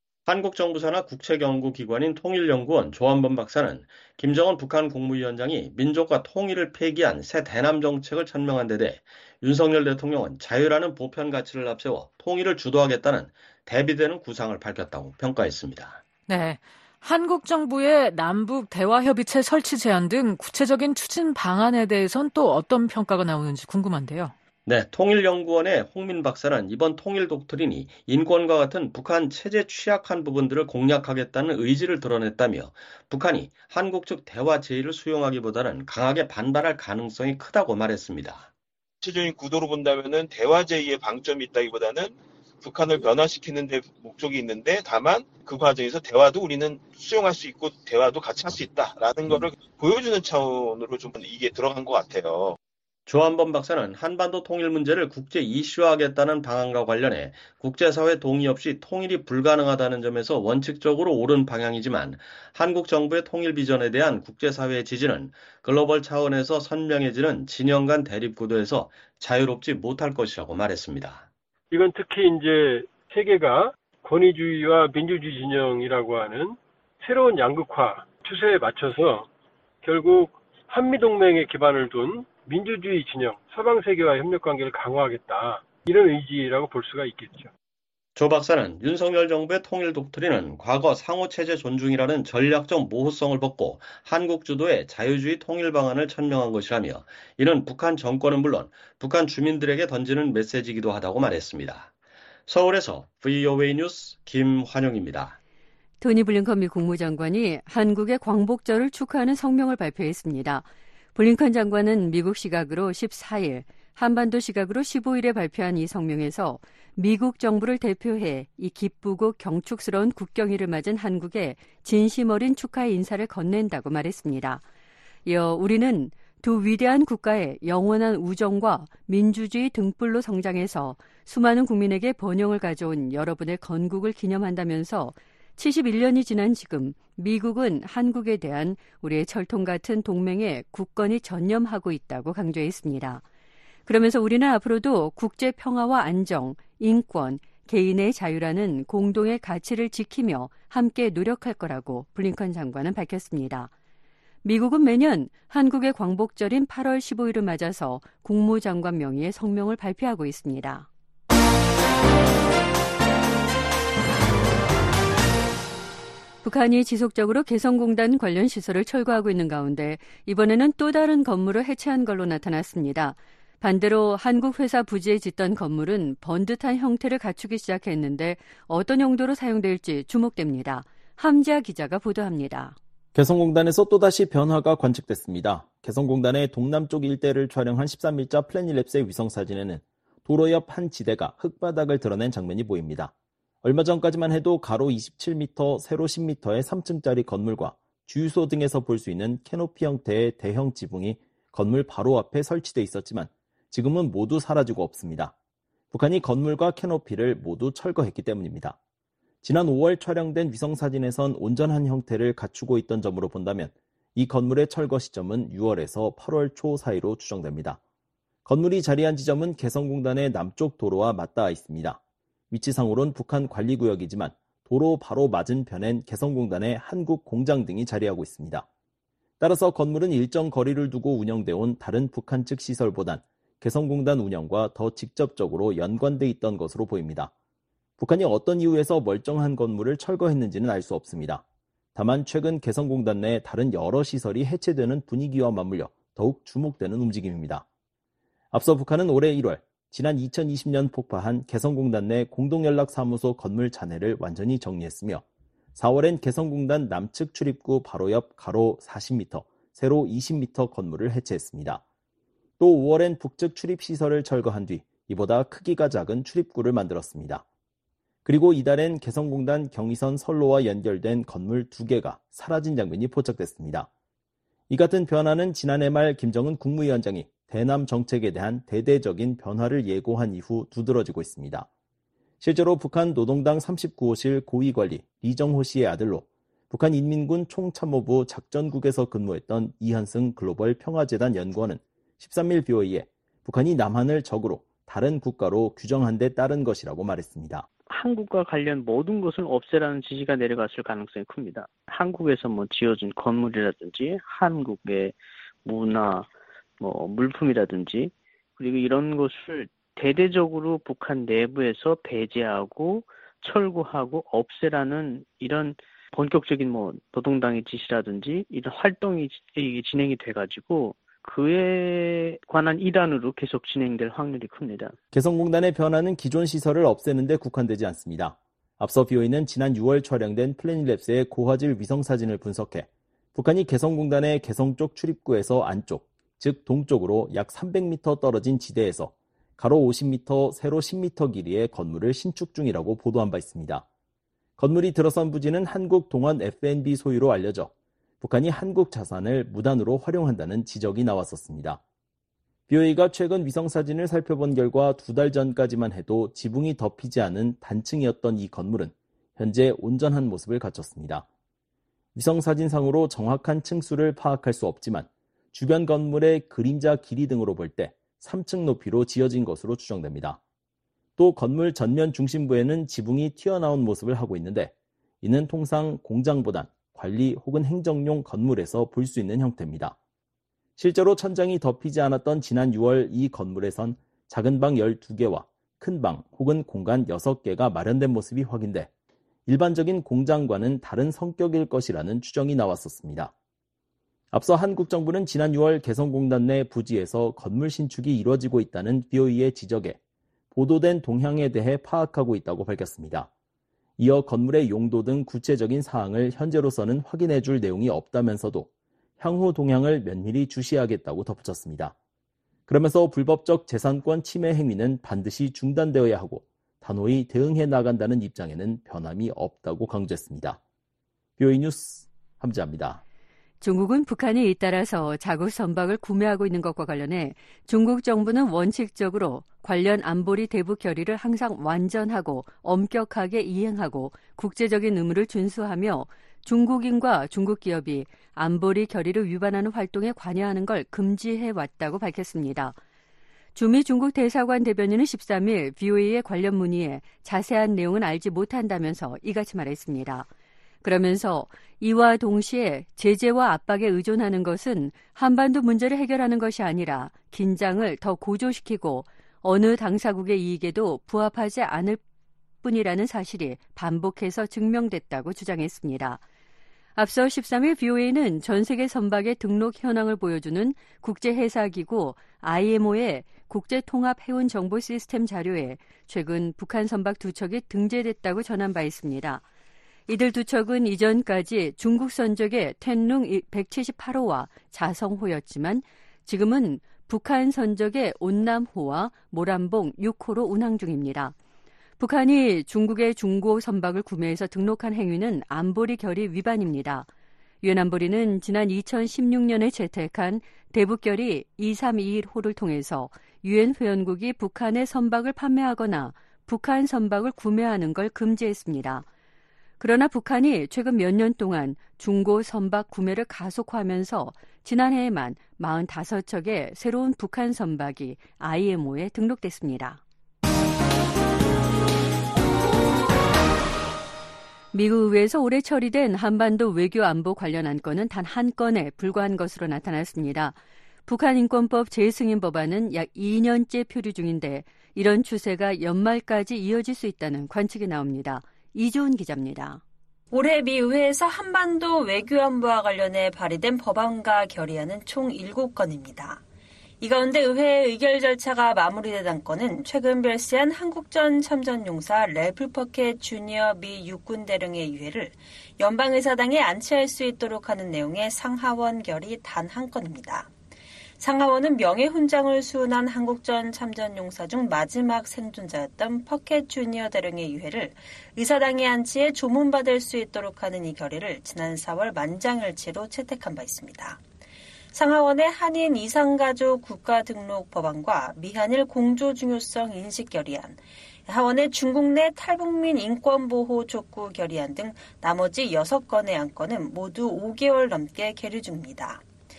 한국 정부 산하 국책연구기관인 통일연구원 조한범 박사는 김정은 북한 국무위원장이 민족과 통일을 폐기한 새 대남 정책을 천명한 데 대해 윤석열 대통령은 자유라는 보편 가치를 앞세워 통일을 주도하겠다는 대비되는 구상을 밝혔다고 평가했습니다. 네, 한국 정부의 남북 대화협의체 설치 제안 등 구체적인 추진 방안에 대해선 또 어떤 평가가 나오는지 궁금한데요. 네, 통일연구원의 홍민 박사는 이번 통일 독트린이 인권과 같은 북한 체제 취약한 부분들을 공략하겠다는 의지를 드러냈다며 북한이 한국 측 대화 제의를 수용하기보다는 강하게 반발할 가능성이 크다고 말했습니다. 전체적인 구도로 본다면은 대화 제의의 방점이 있다기보다는 북한을 변화시키는 데 목적이 있는데 다만 그 과정에서 대화도 우리는 수용할 수 있고 대화도 같이 할 수 있다라는 거를 보여주는 차원으로 좀 이게 들어간 것 같아요. 조한범 박사는 한반도 통일 문제를 국제 이슈화하겠다는 방안과 관련해 국제사회 동의 없이 통일이 불가능하다는 점에서 원칙적으로 옳은 방향이지만 한국 정부의 통일 비전에 대한 국제사회의 지지는 글로벌 차원에서 선명해지는 진영 간 대립 구도에서 자유롭지 못할 것이라고 말했습니다. 이건 특히 이제 세계가 권위주의와 민주주의 진영이라고 하는 새로운 양극화 추세에 맞춰서 결국 한미동맹에 기반을 둔 민주주의 진영, 서방 세계와 협력관계를 강화하겠다. 이런 의지라고 볼 수가 있겠죠. 조 박사는 윤석열 정부의 통일 독트린은 과거 상호체제 존중이라는 전략적 모호성을 벗고 한국 주도의 자유주의 통일 방안을 천명한 것이라며 이는 북한 정권은 물론 북한 주민들에게 던지는 메시지이기도 하다고 말했습니다. 서울에서 브이오에이 뉴스 김환영입니다. 토니 블링컨 미 국무장관이 한국의 광복절을 축하하는 성명을 발표했습니다. 블링컨 장관은 미국 시각으로 십사일, 한반도 시각으로 십오일에 발표한 이 성명에서 미국 정부를 대표해 이 기쁘고 경축스러운 국경일을 맞은 한국에 진심 어린 축하의 인사를 건넨다고 말했습니다. 이어 우리는 두 위대한 국가의 영원한 우정과 민주주의 등불로 성장해서 수많은 국민에게 번영을 가져온 여러분의 건국을 기념한다면서 칠십일 년이 지난 지금 미국은 한국에 대한 우리의 철통 같은 동맹에 굳건히 전념하고 있다고 강조했습니다. 그러면서 우리는 앞으로도 국제 평화와 안정, 인권, 개인의 자유라는 공동의 가치를 지키며 함께 노력할 거라고 블링컨 장관은 밝혔습니다. 미국은 매년 한국의 광복절인 팔월 십오일을 맞아서 국무장관 명의의 성명을 발표하고 있습니다. 북한이 지속적으로 개성공단 관련 시설을 철거하고 있는 가운데 이번에는 또 다른 건물을 해체한 걸로 나타났습니다. 반대로 한국 회사 부지에 짓던 건물은 번듯한 형태를 갖추기 시작했는데 어떤 용도로 사용될지 주목됩니다. 함지아 기자가 보도합니다. 개성공단에서 또다시 변화가 관측됐습니다. 개성공단의 동남쪽 일대를 촬영한 십삼 일자 플래닛랩스의 위성사진에는 도로 옆 한 지대가 흙바닥을 드러낸 장면이 보입니다. 얼마 전까지만 해도 가로 이십칠 미터, 세로 십 미터의 삼 층짜리 건물과 주유소 등에서 볼 수 있는 캐노피 형태의 대형 지붕이 건물 바로 앞에 설치돼 있었지만 지금은 모두 사라지고 없습니다. 북한이 건물과 캐노피를 모두 철거했기 때문입니다. 지난 오월 촬영된 위성사진에선 온전한 형태를 갖추고 있던 점으로 본다면 이 건물의 철거 시점은 유월에서 팔월 초 사이로 추정됩니다. 건물이 자리한 지점은 개성공단의 남쪽 도로와 맞닿아 있습니다. 위치상으론 북한 관리구역이지만 도로 바로 맞은편엔 개성공단의 한국 공장 등이 자리하고 있습니다. 따라서 건물은 일정 거리를 두고 운영돼 온 다른 북한 측 시설보단 개성공단 운영과 더 직접적으로 연관돼 있던 것으로 보입니다. 북한이 어떤 이유에서 멀쩡한 건물을 철거했는지는 알 수 없습니다. 다만 최근 개성공단 내 다른 여러 시설이 해체되는 분위기와 맞물려 더욱 주목되는 움직임입니다. 앞서 북한은 올해 일월 지난 이천이십 년 폭파한 개성공단 내 공동연락사무소 건물 잔해를 완전히 정리했으며 사월엔 개성공단 남측 출입구 바로 옆 가로 사십 미터, 세로 이십 미터 건물을 해체했습니다. 또 오월엔 북측 출입시설을 철거한 뒤 이보다 크기가 작은 출입구를 만들었습니다. 그리고 이달엔 개성공단 경의선 선로와 연결된 건물 두 개가 사라진 장면이 포착됐습니다. 이 같은 변화는 지난해 말 김정은 국무위원장이 대남 정책에 대한 대대적인 변화를 예고한 이후 두드러지고 있습니다. 실제로 북한 노동당 삼십구 호실 고위관리 리정호 씨의 아들로 북한 인민군 총참모부 작전국에서 근무했던 이현승 글로벌 평화재단 연구원은 십삼 일 비오이에 북한이 남한을 적으로 다른 국가로 규정한 데 따른 것이라고 말했습니다. 한국과 관련 모든 것을 없애라는 지시가 내려갔을 가능성이 큽니다. 한국에서 뭐 지어진 건물이라든지 한국의 문화, 뭐 물품이라든지 그리고 이런 것을 대대적으로 북한 내부에서 배제하고 철거하고 없애라는 이런 본격적인 뭐 노동당의 지시라든지 이런 활동이 진행이 돼가지고 그에 관한 일환으로 계속 진행될 확률이 큽니다. 개성공단의 변화는 기존 시설을 없애는 데 국한되지 않습니다. 앞서 비오이는 지난 유월 촬영된 플래닛랩스의 고화질 위성사진을 분석해 북한이 개성공단의 개성 쪽 출입구에서 안쪽, 즉 동쪽으로 약 삼백 미터 떨어진 지대에서 가로 오십 미터, 세로 십 미터 길이의 건물을 신축 중이라고 보도한 바 있습니다. 건물이 들어선 부지는 한국 동원 에프엔비 소유로 알려져 북한이 한국 자산을 무단으로 활용한다는 지적이 나왔었습니다. 비오이가 최근 위성사진을 살펴본 결과 두 달 전까지만 해도 지붕이 덮이지 않은 단층이었던 이 건물은 현재 온전한 모습을 갖췄습니다. 위성사진상으로 정확한 층수를 파악할 수 없지만 주변 건물의 그림자 길이 등으로 볼 때 삼 층 높이로 지어진 것으로 추정됩니다. 또 건물 전면 중심부에는 지붕이 튀어나온 모습을 하고 있는데 이는 통상 공장보단 관리 혹은 행정용 건물에서 볼 수 있는 형태입니다. 실제로 천장이 덮이지 않았던 지난 유월 이 건물에선 작은 방 열두 개와 큰 방 혹은 공간 여섯 개가 마련된 모습이 확인돼 일반적인 공장과는 다른 성격일 것이라는 추정이 나왔었습니다. 앞서 한국 정부는 지난 유월 개성공단 내 부지에서 건물 신축이 이루어지고 있다는 비오이의 지적에 보도된 동향에 대해 파악하고 있다고 밝혔습니다. 이어 건물의 용도 등 구체적인 사항을 현재로서는 확인해 줄 내용이 없다면서도 향후 동향을 면밀히 주시하겠다고 덧붙였습니다. 그러면서 불법적 재산권 침해 행위는 반드시 중단되어야 하고 단호히 대응해 나간다는 입장에는 변함이 없다고 강조했습니다. 비오이 뉴스 함지아입니다. 중국은 북한이 잇따라서 자국 선박을 구매하고 있는 것과 관련해 중국 정부는 원칙적으로 관련 안보리 대북 결의를 항상 완전하고 엄격하게 이행하고 국제적인 의무를 준수하며 중국인과 중국 기업이 안보리 결의를 위반하는 활동에 관여하는 걸 금지해왔다고 밝혔습니다. 주미 중국 대사관 대변인은 십삼 일 브이오에이의 관련 문의에 자세한 내용은 알지 못한다면서 이같이 말했습니다. 그러면서 이와 동시에 제재와 압박에 의존하는 것은 한반도 문제를 해결하는 것이 아니라 긴장을 더 고조시키고 어느 당사국의 이익에도 부합하지 않을 뿐이라는 사실이 반복해서 증명됐다고 주장했습니다. 앞서 십삼 일 브이오에이는 전 세계 선박의 등록 현황을 보여주는 국제해사기구 아이엠오의 국제통합해운 정보 시스템 자료에 최근 북한 선박 두 척이 등재됐다고 전한 바 있습니다. 이들 두 척은 이전까지 중국 선적의 텐룽 백칠십팔 호와 자성호였지만 지금은 북한 선적의 온남호와 모란봉 육 호로 운항 중입니다. 북한이 중국의 중고 선박을 구매해서 등록한 행위는 안보리 결의 위반입니다. 유엔 안보리는 지난 이천십육 년에 채택한 대북결의 이삼이일 호를 통해서 유엔 회원국이 북한의 선박을 판매하거나 북한 선박을 구매하는 걸 금지했습니다. 그러나 북한이 최근 몇 년 동안 중고 선박 구매를 가속화하면서 지난해에만 사십오 척의 새로운 북한 선박이 아이엠오에 등록됐습니다. 미국 의회에서 올해 처리된 한반도 외교 안보 관련 안건은 단 한 건에 불과한 것으로 나타났습니다. 북한 인권법 재승인 법안은 약 이 년째 표류 중인데 이런 추세가 연말까지 이어질 수 있다는 관측이 나옵니다. 이주은 기자입니다. 올해 미 의회에서 한반도 외교안보와 관련해 발의된 법안과 결의안은 총 일곱 건입니다. 이 가운데 의회 의결 절차가 마무리된 안건은 최근 별세한 한국전 참전용사 래플 퍼켓 주니어 미 육군 대령의 유해를 연방의사당에 안치할 수 있도록 하는 내용의 상하원 결의 단 한 건입니다. 상하원은 명예훈장을 수운한 한국전 참전용사 중 마지막 생존자였던 퍼켓 주니어 대령의 유해를 의사당에 안치해 조문받을 수 있도록 하는 이 결의를 지난 사월 만장일치로 채택한 바 있습니다. 상하원의 한인 이상가족 국가등록 법안과 미한일 공조중요성 인식 결의안, 하원의 중국 내 탈북민 인권보호 촉구 결의안 등 나머지 여섯 건의 안건은 모두 오 개월 넘게 계류 중입니다.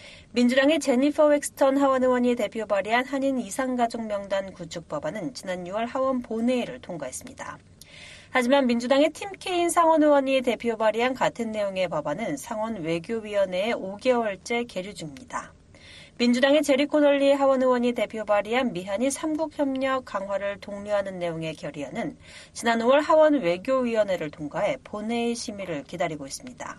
민주당의 제니퍼 웩스턴 하원 의원이 대표 발의한 한인 이상가족 명단 구축 법안은 지난 유월 하원 본회의를 통과했습니다. 하지만 민주당의 팀 케인 상원 의원이 대표 발의한 같은 내용의 법안은 상원 외교위원회에 오 개월째 계류 중입니다. 민주당의 제리 코널리 하원 의원이 대표 발의한 미한일 삼국협력 강화를 독려하는 내용의 결의안은 지난 오월 하원 외교위원회를 통과해 본회의 심의를 기다리고 있습니다.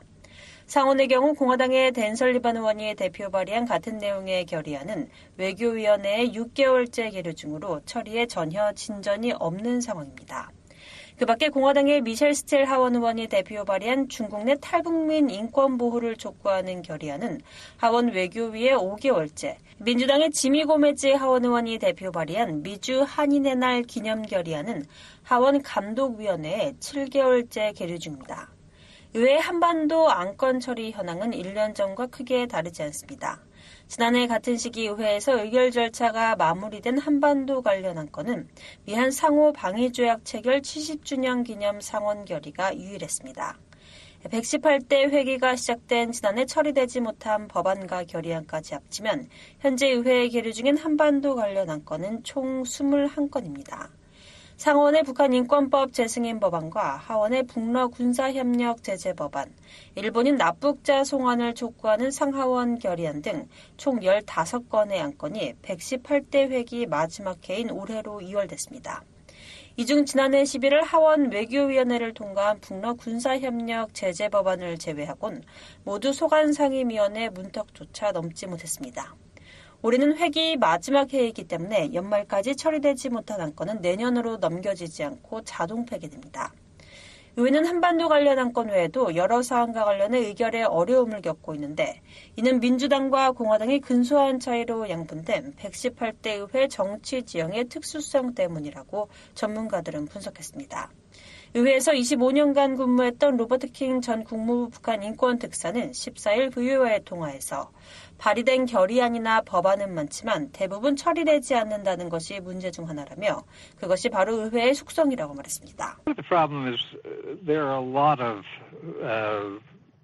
상원의 경우 공화당의 댄 설리반 의원이 대표 발의한 같은 내용의 결의안은 외교위원회에 육 개월째 계류 중으로 처리에 전혀 진전이 없는 상황입니다. 그 밖에 공화당의 미셸 스틸 하원 의원이 대표 발의한 중국 내 탈북민 인권 보호를 촉구하는 결의안은 하원 외교위에 오 개월째, 민주당의 지미 고메지 하원 의원이 대표 발의한 미주 한인의 날 기념 결의안은 하원 감독위원회에 칠 개월째 계류 중입니다. 의회 한반도 안건 처리 현황은 일 년 전과 크게 다르지 않습니다. 지난해 같은 시기 의회에서 의결 절차가 마무리된 한반도 관련 안건은 미한 상호 방위조약 체결 칠십 주년 기념 상원 결의가 유일했습니다. 백십팔 대 회기가 시작된 지난해 처리되지 못한 법안과 결의안까지 합치면 현재 의회에 계류 중인 한반도 관련 안건은 총 이십일 건입니다. 상원의 북한 인권법 재승인 법안과 하원의 북러 군사협력 제재 법안, 일본인 납북자 송환을 촉구하는 상하원 결의안 등 총 십오 건의 안건이 백십팔 대 회기 마지막 해인 올해로 이월됐습니다. 이 중 지난해 십일월 하원 외교위원회를 통과한 북러 군사협력 제재 법안을 제외하곤 모두 소관상임위원회 문턱조차 넘지 못했습니다. 올해는 회기 마지막 해이기 때문에 연말까지 처리되지 못한 안건은 내년으로 넘겨지지 않고 자동 폐기됩니다. 의회는 한반도 관련 안건 외에도 여러 사안과 관련해 의결에 어려움을 겪고 있는데 이는 민주당과 공화당의 근소한 차이로 양분된 백십팔 대 의회 정치 지형의 특수성 때문이라고 전문가들은 분석했습니다. 의회에서 이십오 년간 근무했던 로버트 킹 전 국무부 북한 인권특사는 십사 일 브이오아이와의 통화에서 발의된 결의안이나 법안은 많지만 대부분 처리되지 않는다는 것이 문제 중 하나라며 그것이 바로 의회의 속성이라고 말했습니다. The problem is there are a lot of uh,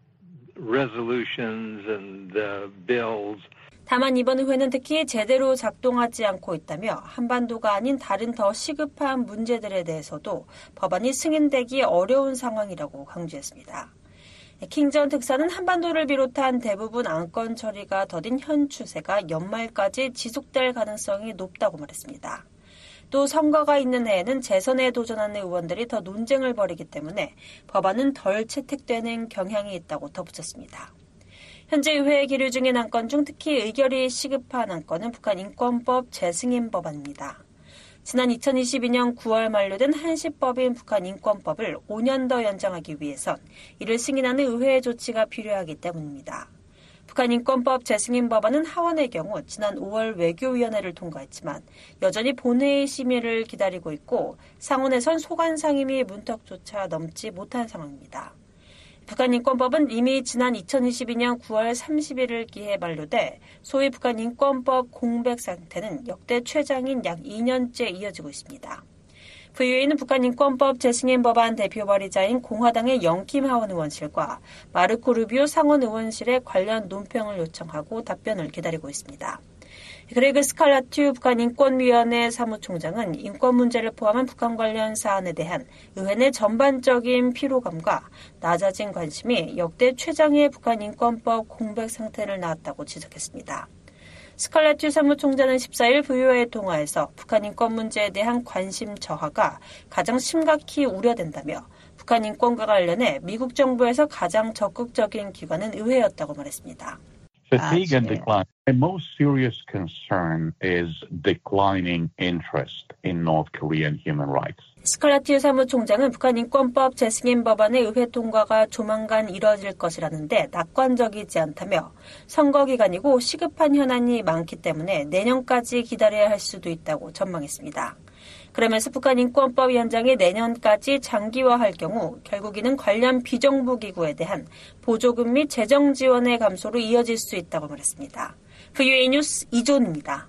resolutions and uh, bills. 다만 이번 의회는 특히 제대로 작동하지 않고 있다며 한반도가 아닌 다른 더 시급한 문제들에 대해서도 법안이 승인되기 어려운 상황이라고 강조했습니다. 킹 전 특사는 한반도를 비롯한 대부분 안건 처리가 더딘 현 추세가 연말까지 지속될 가능성이 높다고 말했습니다. 또 선거가 있는 해에는 재선에 도전하는 의원들이 더 논쟁을 벌이기 때문에 법안은 덜 채택되는 경향이 있다고 덧붙였습니다. 현재 의회에 기류 중인 안건 중 특히 의결이 시급한 안건은 북한 인권법 재승인 법안입니다. 지난 이천이십이 년 구월 만료된 한시법인 북한 인권법을 오 년 더 연장하기 위해선 이를 승인하는 의회의 조치가 필요하기 때문입니다. 북한 인권법 재승인 법안은 하원의 경우 지난 오월 외교위원회를 통과했지만 여전히 본회의 심의를 기다리고 있고 상원에선 소관 상임위 문턱조차 넘지 못한 상황입니다. 북한 인권법은 이미 지난 이천이십이 년 구월 삼십일을 기해 만료돼 소위 북한 인권법 공백 상태는 역대 최장인 약 이 년째 이어지고 있습니다. 브이오에이는 북한 인권법 재승인 법안 대표 발의자인 공화당의 영킴 하원 의원실과 마르코 루비오 상원 의원실에 관련 논평을 요청하고 답변을 기다리고 있습니다. 그레그 스칼라튜 북한 인권위원회 사무총장은 인권 문제를 포함한 북한 관련 사안에 대한 의회 내 전반적인 피로감과 낮아진 관심이 역대 최장의 북한 인권법 공백 상태를 낳았다고 지적했습니다. 스칼라튜 사무총장은 십사 일 브이오아이와의 통화에서 북한 인권 문제에 대한 관심 저하가 가장 심각히 우려된다며 북한 인권과 관련해 미국 정부에서 가장 적극적인 기관은 의회였다고 말했습니다. Fatigue and decline. My most serious concern is declining interest in North Korean human rights. 스칼라티우 사무총장은 북한 인권법 재승인 법안의 의회 통과가 조만간 이뤄질 것이라는데 낙관적이지 않다며 선거 기간이고 시급한 현안이 많기 때문에 내년까지 기다려야 할 수도 있다고 전망했습니다. 그러면서 북한 인권법 위원장이 내년까지 장기화할 경우 결국 이는 관련 비정부 기구에 대한 보조금 및 재정 지원의 감소로 이어질 수 있다고 말했습니다. 브이오에이 뉴스 이존입니다.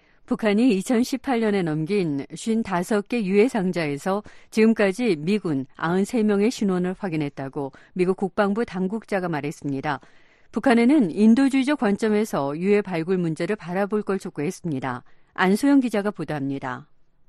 북한이 이천십팔 년에 넘긴 오십오 개 유해 상자에서 지금까지 미군 구십삼 명의 신원을 확인했다고 미국 국방부 당국자가 말했습니다. 북한에는 인도주의적 관점에서 유해 발굴 문제를 바라볼 걸 촉구했습니다. 안소영 기자가 보도합니다.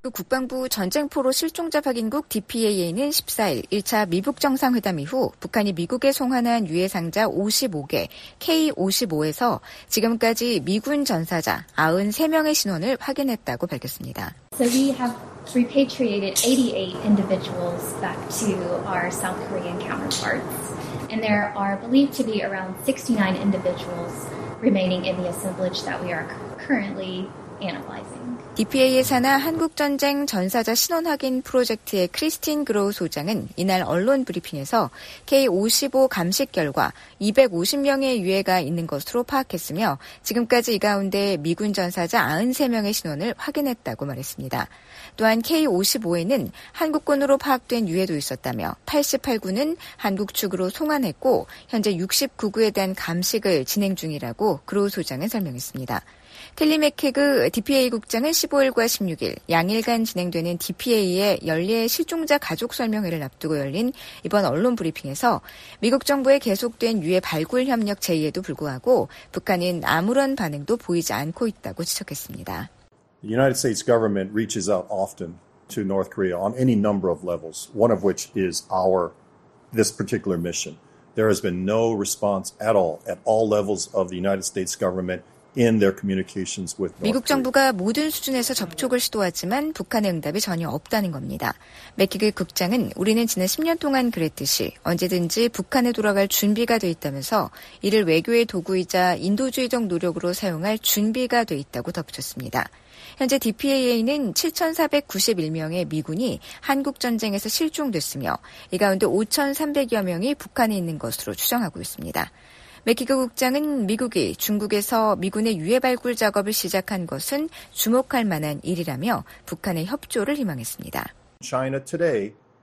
국방부 전쟁포로 실종자 확인국 디피에이에이는 십사 일 일 차 미북 정상회담 이후 북한이 미국에 송환한 유해 상자 오십오 개 케이 오십오에서 지금까지 미군 전사자 구십삼 명의 신원을 확인했다고 밝혔습니다. So we have repatriated eighty-eight individuals back to our South Korean counterparts, and there are believed to be around sixty-nine individuals remaining in the assemblage that we are currently analyzing. 디피에이의 산하 한국전쟁 전사자 신원 확인 프로젝트의 크리스틴 그로우 소장은 이날 언론 브리핑에서 케이 오십오 감식 결과 이백오십 명의 유해가 있는 것으로 파악했으며 지금까지 이 가운데 미군 전사자 구십삼 명의 신원을 확인했다고 말했습니다. 또한 케이 오십오에는 한국군으로 파악된 유해도 있었다며 팔십팔 구는 한국 측으로 송환했고 현재 육십구 구에 대한 감식을 진행 중이라고 그로우 소장은 설명했습니다. 켈리 맥케그 디피에이 국장은 십오 일과 십육 일 양일간 진행되는 디피에이의 연례 실종자 가족 설명회를 앞두고 열린 이번 언론 브리핑에서 미국 정부의 계속된 유해 발굴 협력 제의에도 불구하고 북한은 아무런 반응도 보이지 않고 있다고 지적했습니다. The United States government reaches out often to North Korea on any number of levels, one of which is our this particular mission. There has been no response at all at all levels of the United States government. In their communications with 미국 정부가 모든 수준에서 접촉을 시도하지만 북한의 응답이 전혀 없다는 겁니다. 맥키그 국장은 우리는 지난 십 년 동안 그랬듯이 언제든지 북한에 돌아갈 준비가 돼 있다면서 이를 외교의 도구이자 인도주의적 노력으로 사용할 준비가 돼 있다고 덧붙였습니다. 현재 디피에이에이는 칠천사백구십일 명의 미군이 한국전쟁에서 실종됐으며 이 가운데 오천삼백여 명이 북한에 있는 것으로 추정하고 있습니다. 맥키그 국장은 미국이 중국에서 미군의 유해 발굴 작업을 시작한 것은 주목할 만한 일이라며 북한의 협조를 희망했습니다. China today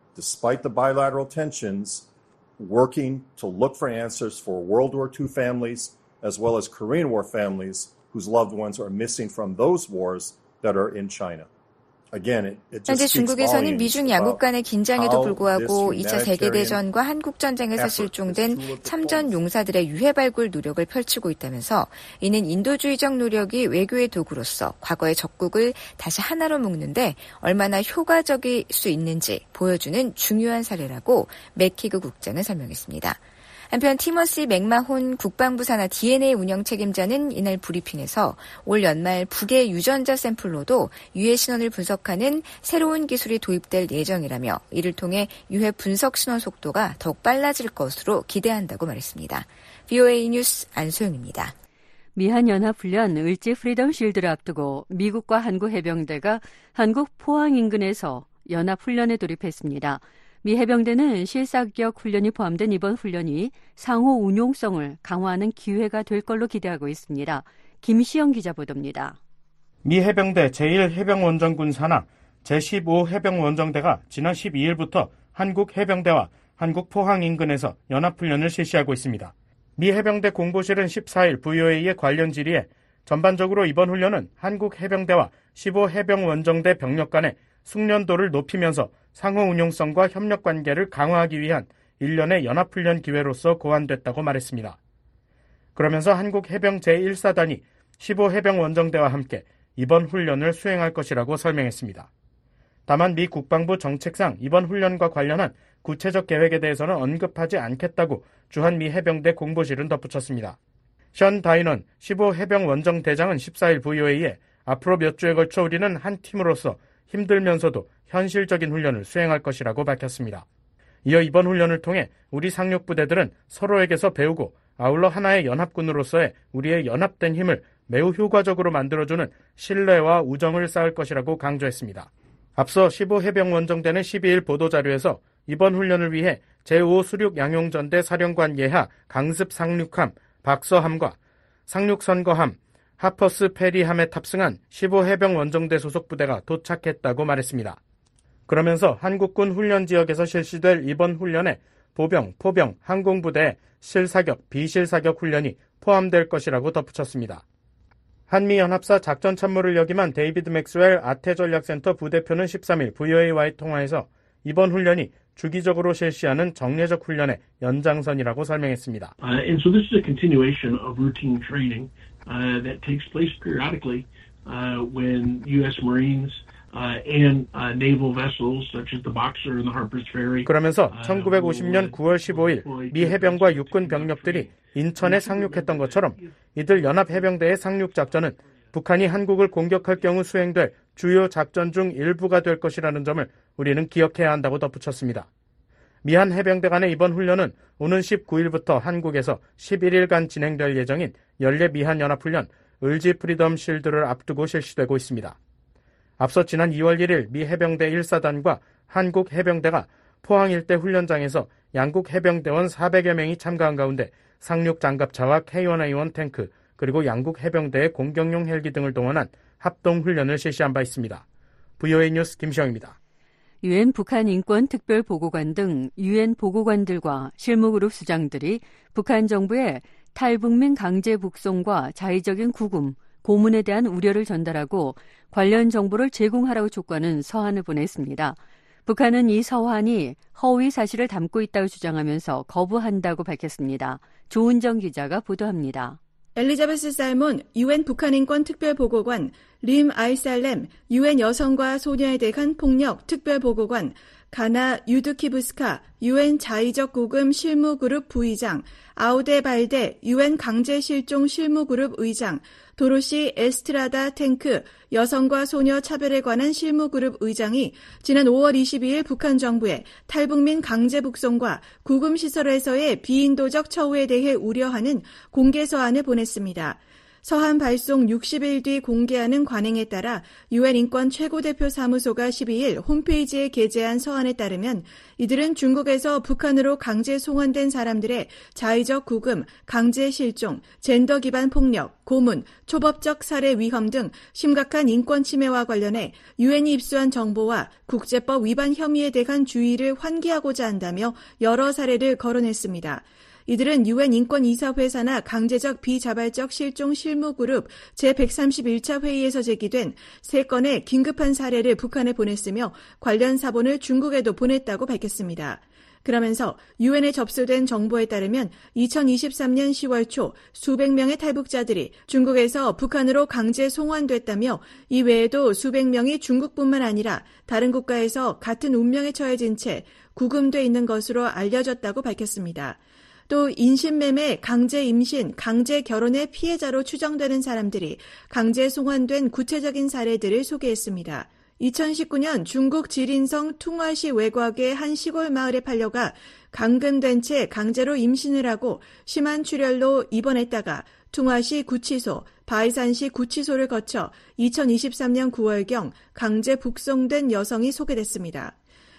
despite the bilateral tensions, working to look for answers for World War Two families as well as Korean War families whose loved ones are missing from those wars that are in China. 현재 중국에서는 미중 양국 간의 긴장에도 불구하고 이 차 세계대전과 한국전쟁에서 실종된 참전 용사들의 유해 발굴 노력을 펼치고 있다면서 이는 인도주의적 노력이 외교의 도구로서 과거의 적국을 다시 하나로 묶는데 얼마나 효과적일 수 있는지 보여주는 중요한 사례라고 맥키그 국장은 설명했습니다. 한편 티머시 맥마혼 국방부 산하 디엔에이 운영 책임자는 이날 브리핑에서 올 연말 북의 유전자 샘플로도 유해 신원을 분석하는 새로운 기술이 도입될 예정이라며 이를 통해 유해 분석 신원 속도가 더욱 빨라질 것으로 기대한다고 말했습니다. 브이오에이 뉴스 안소영입니다. 미한연합훈련 을지 프리덤 실드를 앞두고 미국과 한국 해병대가 한국 포항 인근에서 연합훈련에 돌입했습니다. 미 해병대는 실사격 훈련이 포함된 이번 훈련이 상호 운용성을 강화하는 기회가 될 걸로 기대하고 있습니다. 김시영 기자 보도입니다. 미 해병대 제일 해병원정군 산하 제십오 해병원정대가 지난 십이일부터 한국 해병대와 한국 포항 인근에서 연합훈련을 실시하고 있습니다. 미 해병대 공보실은 십사일 브이오에이의 관련 질의에 전반적으로 이번 훈련은 한국 해병대와 십오 해병원정대 병력 간의 숙련도를 높이면서 상호 운용성과 협력 관계를 강화하기 위한 일련의 연합훈련 기회로서 고안됐다고 말했습니다. 그러면서 한국 해병 제일 사단이 십오 해병원정대와 함께 이번 훈련을 수행할 것이라고 설명했습니다. 다만 미 국방부 정책상 이번 훈련과 관련한 구체적 계획에 대해서는 언급하지 않겠다고 주한미 해병대 공보실은 덧붙였습니다. 션 다이넌 십오 해병원정대장은 십사일 브이오에이에 앞으로 몇 주에 걸쳐 우리는 한 팀으로서 힘들면서도 현실적인 훈련을 수행할 것이라고 밝혔습니다. 이어 이번 훈련을 통해 우리 상륙부대들은 서로에게서 배우고 아울러 하나의 연합군으로서의 우리의 연합된 힘을 매우 효과적으로 만들어주는 신뢰와 우정을 쌓을 것이라고 강조했습니다. 앞서 십오 해병원정대는 십이일 보도자료에서 이번 훈련을 위해 제오 수륙 양용전대 사령관 예하 강습 상륙함 박서함과 상륙선거함 하퍼스 페리함에 탑승한 십오 해병원정대 소속 부대가 도착했다고 말했습니다. 그러면서 한국군 훈련 지역에서 실시될 이번 훈련에 보병, 포병, 항공부대의 실사격, 비실사격 훈련이 포함될 것이라고 덧붙였습니다. 한미연합사 작전참모를 역임한 데이비드 맥스웰 아태전략센터 부대표는 십삼일 브이오에이와의 통화에서 이번 훈련이 주기적으로 실시하는 정례적 훈련의 연장선이라고 설명했습니다. Uh, and so this is a continuation of routine training uh, that takes place periodically uh, when U S Marines uh, and uh, naval vessels such as the Boxer and the Harper's Ferry. 그러면서 천구백오십년 구월 십오일 미 해병과 육군 병력들이 인천에 상륙했던 것처럼 이들 연합 해병대의 상륙 작전은 북한이 한국을 공격할 경우 수행될 주요 작전 중 일부가 될 것이라는 점을 우리는 기억해야 한다고 덧붙였습니다. 미한 해병대 간의 이번 훈련은 오는 십구일부터 한국에서 십일일간 진행될 예정인 연례 미한 연합훈련 을지 프리덤 실드를 앞두고 실시되고 있습니다. 앞서 지난 이월 일일 미 해병대 일 사단과 한국 해병대가 포항 일대 훈련장에서 양국 해병대원 사백여 명이 참가한 가운데 상륙 장갑차와 케이 원 에이 원 탱크 그리고 양국 해병대의 공격용 헬기 등을 동원한 합동훈련을 실시한 바 있습니다. 브이오에이 뉴스 김시영입니다. 유엔 북한 인권 특별보고관 등 유엔 보고관들과 실무그룹 수장들이 북한 정부의 탈북민 강제 북송과 자의적인 구금, 고문에 대한 우려를 전달하고 관련 정보를 제공하라고 촉구하는 서한을 보냈습니다. 북한은 이 서한이 허위 사실을 담고 있다고 주장하면서 거부한다고 밝혔습니다. 조은정 기자가 보도합니다. 엘리자베스 살몬 유엔 북한인권 특별보고관, 림 아이살렘 유엔 여성과 소녀에 대한 폭력 특별보고관, 가나 유드키브스카 유엔 자의적 구금 실무그룹 부의장, 아우데 발데 유엔 강제실종 실무그룹 의장, 도로시 에스트라다 탱크 여성과 소녀 차별에 관한 실무그룹 의장이 지난 오월 이십이일 북한 정부의 탈북민 강제 북송과 구금시설에서의 비인도적 처우에 대해 우려하는 공개서한을 보냈습니다. 서한 발송 육십 일 뒤 공개하는 관행에 따라 유엔 인권 최고대표 사무소가 십이 일 홈페이지에 게재한 서한에 따르면 이들은 중국에서 북한으로 강제 송환된 사람들의 자의적 구금, 강제 실종, 젠더 기반 폭력, 고문, 초법적 살해 위험 등 심각한 인권 침해와 관련해 유엔이 입수한 정보와 국제법 위반 혐의에 대한 주의를 환기하고자 한다며 여러 사례를 거론했습니다. 이들은 유엔 인권이사회사나 강제적 비자발적 실종 실무그룹 제백삼십일 차 회의에서 제기된 세 건의 긴급한 사례를 북한에 보냈으며 관련 사본을 중국에도 보냈다고 밝혔습니다. 그러면서 유엔에 접수된 정보에 따르면 이천이십삼 년 시월 초 수백 명의 탈북자들이 중국에서 북한으로 강제 송환됐다며 이 외에도 수백 명이 중국뿐만 아니라 다른 국가에서 같은 운명에 처해진 채 구금돼 있는 것으로 알려졌다고 밝혔습니다. 또 인신매매, 강제 임신, 강제 결혼의 피해자로 추정되는 사람들이 강제 송환된 구체적인 사례들을 소개했습니다. 이천십구 년 중국 지린성 퉁화시 외곽의 한 시골 마을에 팔려가 감금된 채 강제로 임신을 하고 심한 출혈로 입원했다가 퉁화시 구치소, 바이산시 구치소를 거쳐 이천이십삼 년 구월경 강제 북송된 여성이 소개됐습니다.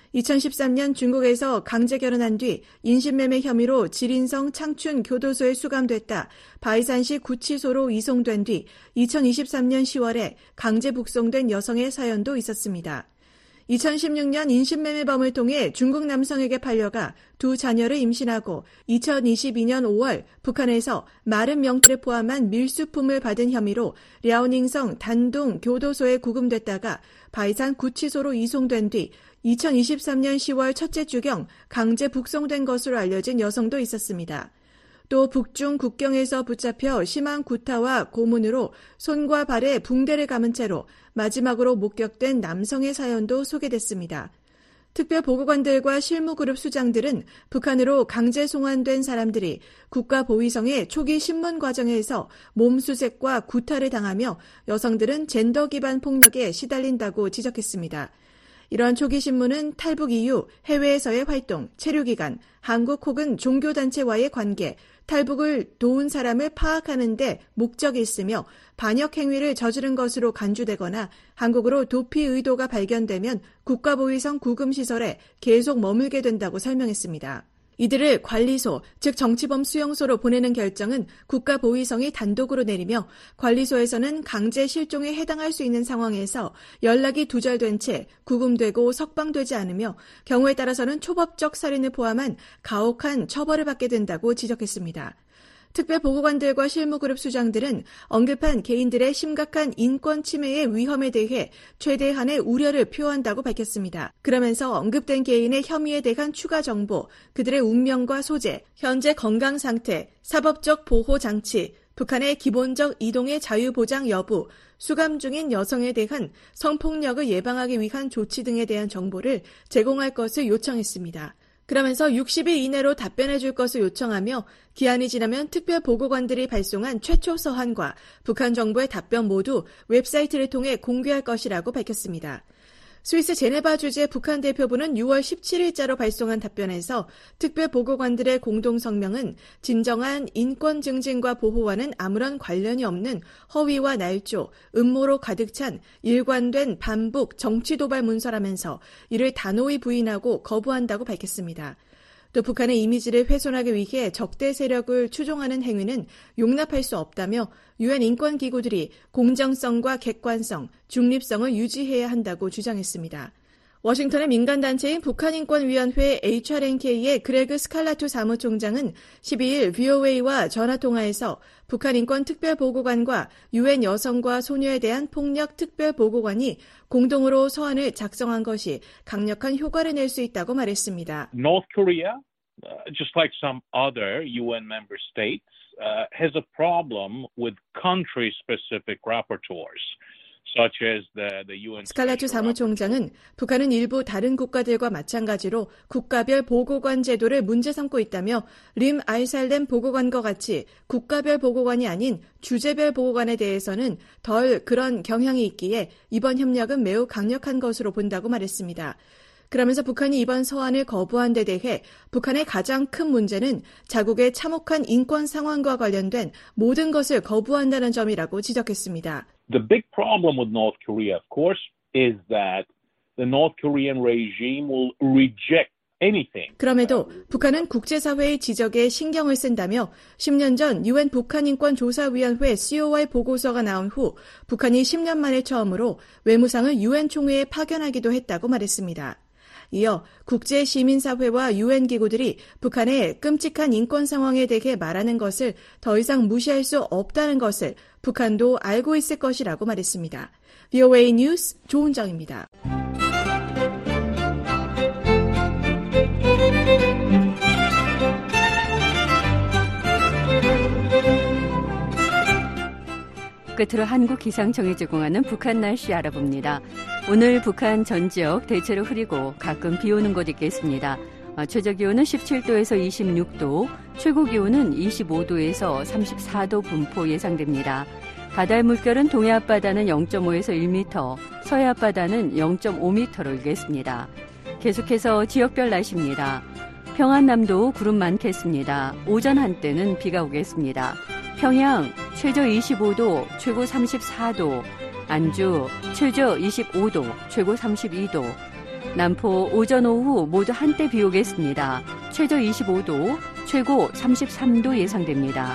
이천십삼 년 중국에서 강제 결혼한 뒤 인신매매 혐의로 지린성 창춘 교도소에 수감됐다 바이산시 구치소로 이송된 뒤 이천이십삼 년 시월에 강제 북송된 여성의 사연도 있었습니다. 이천십육 년 인신매매범을 통해 중국 남성에게 팔려가 두 자녀를 임신하고 이천이십이 년 오월 북한에서 마른 명태를 포함한 밀수품을 받은 혐의로 랴오닝성 단둥 교도소에 구금됐다가 바이산 구치소로 이송된 뒤 이천이십삼 년 시월 첫째 주경 강제 북송된 것으로 알려진 여성도 있었습니다. 또 북중 국경에서 붙잡혀 심한 구타와 고문으로 손과 발에 붕대를 감은 채로 마지막으로 목격된 남성의 사연도 소개됐습니다. 특별보고관들과 실무그룹 수장들은 북한으로 강제 송환된 사람들이 국가보위성의 초기 신문 과정에서 몸수색과 구타를 당하며 여성들은 젠더 기반 폭력에 시달린다고 지적했습니다. 이러한 초기 신문은 탈북 이후 해외에서의 활동, 체류기간, 한국 혹은 종교단체와의 관계, 탈북을 도운 사람을 파악하는 데 목적이 있으며 반역 행위를 저지른 것으로 간주되거나 한국으로 도피 의도가 발견되면 국가보위성 구금시설에 계속 머물게 된다고 설명했습니다. 이들을 관리소, 즉 정치범 수용소로 보내는 결정은 국가보위성이 단독으로 내리며 관리소에서는 강제 실종에 해당할 수 있는 상황에서 연락이 두절된 채 구금되고 석방되지 않으며 경우에 따라서는 초법적 살인을 포함한 가혹한 처벌을 받게 된다고 지적했습니다. 특별보고관들과 실무그룹 수장들은 언급한 개인들의 심각한 인권 침해의 위험에 대해 최대한의 우려를 표한다고 밝혔습니다. 그러면서 언급된 개인의 혐의에 대한 추가 정보, 그들의 운명과 소재, 현재 건강 상태, 사법적 보호 장치, 북한의 기본적 이동의 자유 보장 여부, 수감 중인 여성에 대한 성폭력을 예방하기 위한 조치 등에 대한 정보를 제공할 것을 요청했습니다. 그러면서 육십 일 이내로 답변해 줄 것을 요청하며 기한이 지나면 특별보고관들이 발송한 최초 서한과 북한 정부의 답변 모두 웹사이트를 통해 공개할 것이라고 밝혔습니다. 스위스 제네바 주재 북한 대표부는 유월 십칠일자로 발송한 답변에서 특별보고관들의 공동성명은 진정한 인권 증진과 보호와는 아무런 관련이 없는 허위와 날조, 음모로 가득 찬 일관된 반북 정치 도발 문서라면서 이를 단호히 부인하고 거부한다고 밝혔습니다. 또 북한의 이미지를 훼손하기 위해 적대 세력을 추종하는 행위는 용납할 수 없다며 유엔 인권기구들이 공정성과 객관성, 중립성을 유지해야 한다고 주장했습니다. 워싱턴의 민간단체인 북한인권위원회 에이치알엔케이의 그레그 스칼라투 사무총장은 십이일 브이오에이와 전화통화에서 북한인권특별보고관과 유엔 여성과 소녀에 대한 폭력 특별보고관이 공동으로 서한을 작성한 것이 강력한 효과를 낼 수 있다고 말했습니다. North Korea, uh, just like some other 유엔 member states, uh, has a problem with country-specific rapporteurs. 스칼라투 사무총장은 북한은 일부 다른 국가들과 마찬가지로 국가별 보고관 제도를 문제 삼고 있다며 림 알살렘 보고관과 같이 국가별 보고관이 아닌 주제별 보고관에 대해서는 덜 그런 경향이 있기에 이번 협력은 매우 강력한 것으로 본다고 말했습니다. 그러면서 북한이 이번 서한을 거부한 데 대해 북한의 가장 큰 문제는 자국의 참혹한 인권 상황과 관련된 모든 것을 거부한다는 점이라고 지적했습니다. The big problem with North Korea, of course, is that the North Korean regime will reject anything. 그럼에도 북한은 국제사회의 지적에 신경을 쓴다며 십 년 전 유엔 북한인권조사위원회 씨오아이 보고서가 나온 후 북한이 십 년 만에 처음으로 외무상을 유엔 총회에 파견하기도 했다고 말했습니다. 이어 국제시민사회와 유엔 기구들이 북한의 끔찍한 인권 상황에 대해 말하는 것을 더 이상 무시할 수 없다는 것을 북한도 알고 있을 것이라고 말했습니다. 브이오에이 뉴스 조은정입니다. 끝으로 한국기상청이 제공하는 북한 날씨 알아봅니다. 오늘 북한 전 지역 대체로 흐리고 가끔 비 오는 곳 있겠습니다. 최저기온은 십칠 도에서 이십육 도, 최고기온은 이십오 도에서 삼십사 도 분포 예상됩니다. 바다의 물결은 동해 앞바다는 영 점 오에서 일 미터, 서해 앞바다는 영 점 오 미터로 일겠습니다. 계속해서 지역별 날씨입니다. 평안남도 구름 많겠습니다. 오전 한때는 비가 오겠습니다. 평양 최저 이십오 도, 최고 삼십사 도, 안주 최저 이십오 도, 최고 삼십이 도, 남포 오전 오후 모두 한때 비 오겠습니다. 최저 이십오 도, 최고 삼십삼 도 예상됩니다.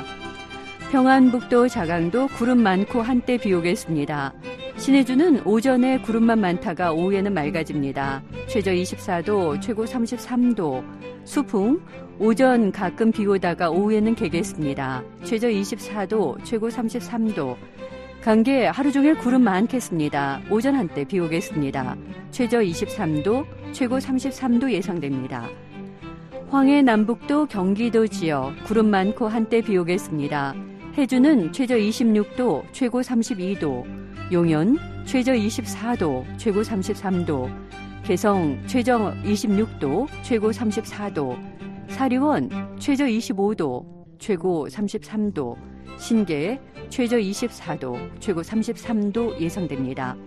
평안북도 자강도 구름 많고 한때 비 오겠습니다. 신해주는 오전에 구름만 많다가 오후에는 맑아집니다. 최저 이십사 도, 최고 삼십삼 도. 수풍 오전 가끔 비 오다가 오후에는 개겠습니다. 최저 이십사 도, 최고 삼십삼 도. 강계 하루 종일 구름 많겠습니다. 오전 한때 비 오겠습니다. 최저 이십삼 도, 최고 삼십삼 도 예상됩니다. 황해 남북도 경기도 지역 구름 많고 한때 비 오겠습니다. 해주는 최저 이십육 도, 최고 삼십이 도. 용연 최저 이십사 도, 최고 삼십삼 도. 개성 최저 이십육 도, 최고 삼십사 도. 사리원 최저 이십오 도, 최고 삼십삼 도. 신계 최저 이십사 도, 최고 삼십삼 도 예상됩니다.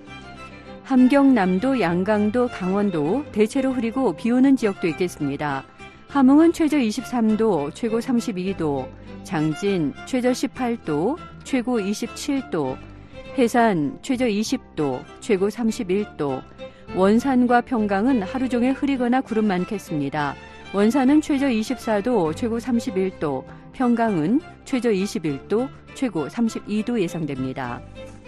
함경남도, 양강도, 강원도 대체로 흐리고 비 오는 지역도 있겠습니다. 함흥은 최저 이십삼 도, 최고 삼십이 도. 장진 최저 십팔 도, 최고 이십칠 도. 해산 최저 이십 도, 최고 삼십일 도. 원산과 평강은 하루 종일 흐리거나 구름 많겠습니다. 원산은 최저 이십사 도, 최고 삼십일 도. 평강은 최저 이십일 도, 최고 삼십이 도 예상됩니다.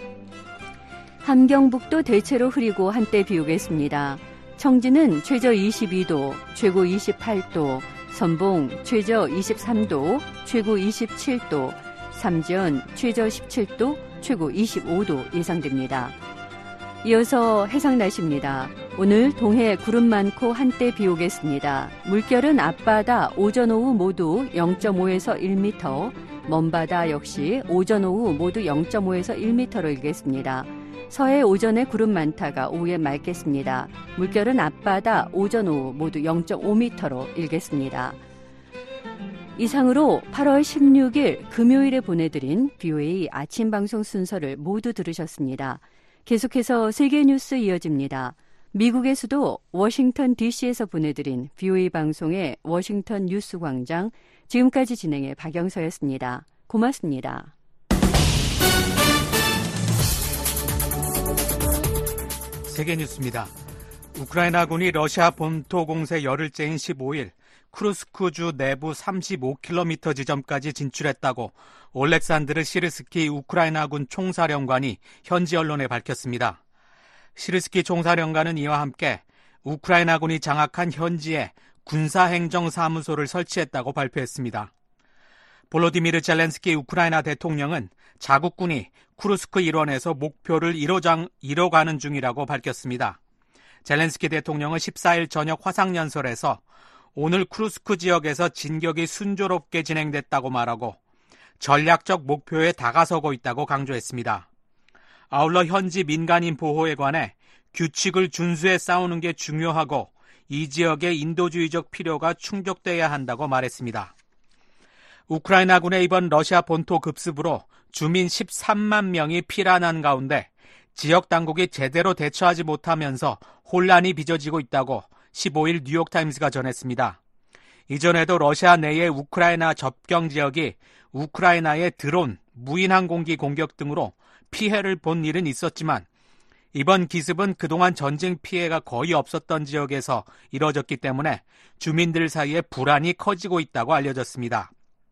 함경북도 대체로 흐리고 한때 비 오겠습니다. 청진은 최저 이십이 도, 최고 이십팔 도. 선봉 최저 이십삼 도, 최고 이십칠 도. 삼전 최저 십칠 도, 최고 이십오 도 예상됩니다. 이어서 해상 날씨입니다. 오늘 동해 구름 많고 한때 비 오겠습니다. 물결은 앞바다 오전 오후 모두 영 점 오에서 일 미터, 먼바다 역시 오전 오후 모두 영 점 오에서 일 미터로 일겠습니다. 서해 오전에 구름 많다가 오후에 맑겠습니다. 물결은 앞바다 오전 오후 모두 영 점 오 미터로 일겠습니다. 이상으로 팔월 십육일 금요일에 보내드린 브이오에이 아침 방송 순서를 모두 들으셨습니다. 계속해서 세계 뉴스 이어집니다. 미국의 수도 워싱턴 디씨에서 보내드린 브이오에이 방송의 워싱턴 뉴스 광장, 지금까지 진행의 박영서였습니다. 고맙습니다. 세계 뉴스입니다. 우크라이나군이 러시아 본토 공세 열흘째인 십오일 쿠르스크주 내부 삼십오 킬로미터 지점까지 진출했다고 올렉산드르 시르스키 우크라이나군 총사령관이 현지 언론에 밝혔습니다. 시르스키 총사령관은 이와 함께 우크라이나군이 장악한 현지에 군사행정사무소를 설치했다고 발표했습니다. 볼로디미르 젤렌스키 우크라이나 대통령은 자국군이 쿠르스크 일원에서 목표를 이뤄장, 이뤄가는 중이라고 밝혔습니다. 젤렌스키 대통령은 십사일 저녁 화상연설에서 오늘 쿠르스크 지역에서 진격이 순조롭게 진행됐다고 말하고 전략적 목표에 다가서고 있다고 강조했습니다. 아울러 현지 민간인 보호에 관해 규칙을 준수해 싸우는 게 중요하고 이 지역의 인도주의적 필요가 충족돼야 한다고 말했습니다. 우크라이나군의 이번 러시아 본토 급습으로 주민 십삼만 명이 피난한 가운데 지역 당국이 제대로 대처하지 못하면서 혼란이 빚어지고 있다고 십오일 뉴욕타임스가 전했습니다. 이전에도 러시아 내의 우크라이나 접경 지역이 우크라이나의 드론, 무인항공기 공격 등으로 피해를 본 일은 있었지만 이번 기습은 그동안 전쟁 피해가 거의 없었던 지역에서 이뤄졌기 때문에 주민들 사이에 불안이 커지고 있다고 알려졌습니다.